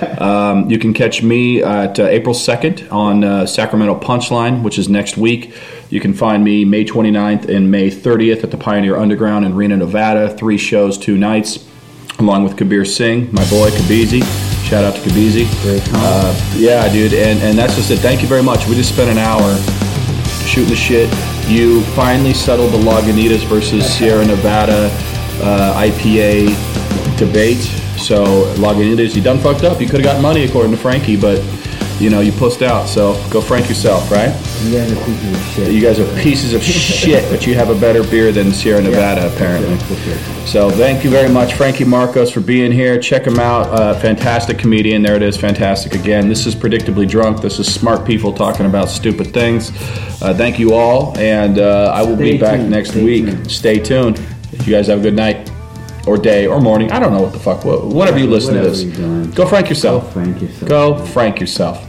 Um, you can catch me at uh, April second on uh, Sacramento Punchline, which is next week. You can find me May twenty-ninth and May thirtieth at the Pioneer Underground in Reno, Nevada. Three shows, two nights, along with Kabir Singh, my boy Kabizi. Shout out to Kabizi. Great time. Uh, yeah, dude. And, and that's just it. Thank you very much. We just spent an hour shooting the shit. You finally settled the Lagunitas versus Sierra Nevada uh, I P A debate. So Lagunitas, you done fucked up. You could have got money according to Frankie, but you know you pussed out. So go frank yourself, right? You guys are pieces of shit. You guys are pieces of shit, but you have a better beer than Sierra Nevada, Yeah, for apparently. sure, for sure. So thank you very much, Frankie Marcos, for being here. Check him out. Uh, fantastic comedian. There it is. Fantastic again. This is Predictably Drunk. This is smart people talking about stupid things. Uh, thank you all, and uh, I will Stay be back tuned. next Stay week. tuned. Stay tuned. You guys have a good night, or day, or morning. I don't know what the fuck. Whatever you listen to Whatever this. you're doing. Go frank Go yourself. frank yourself. Go frank yourself.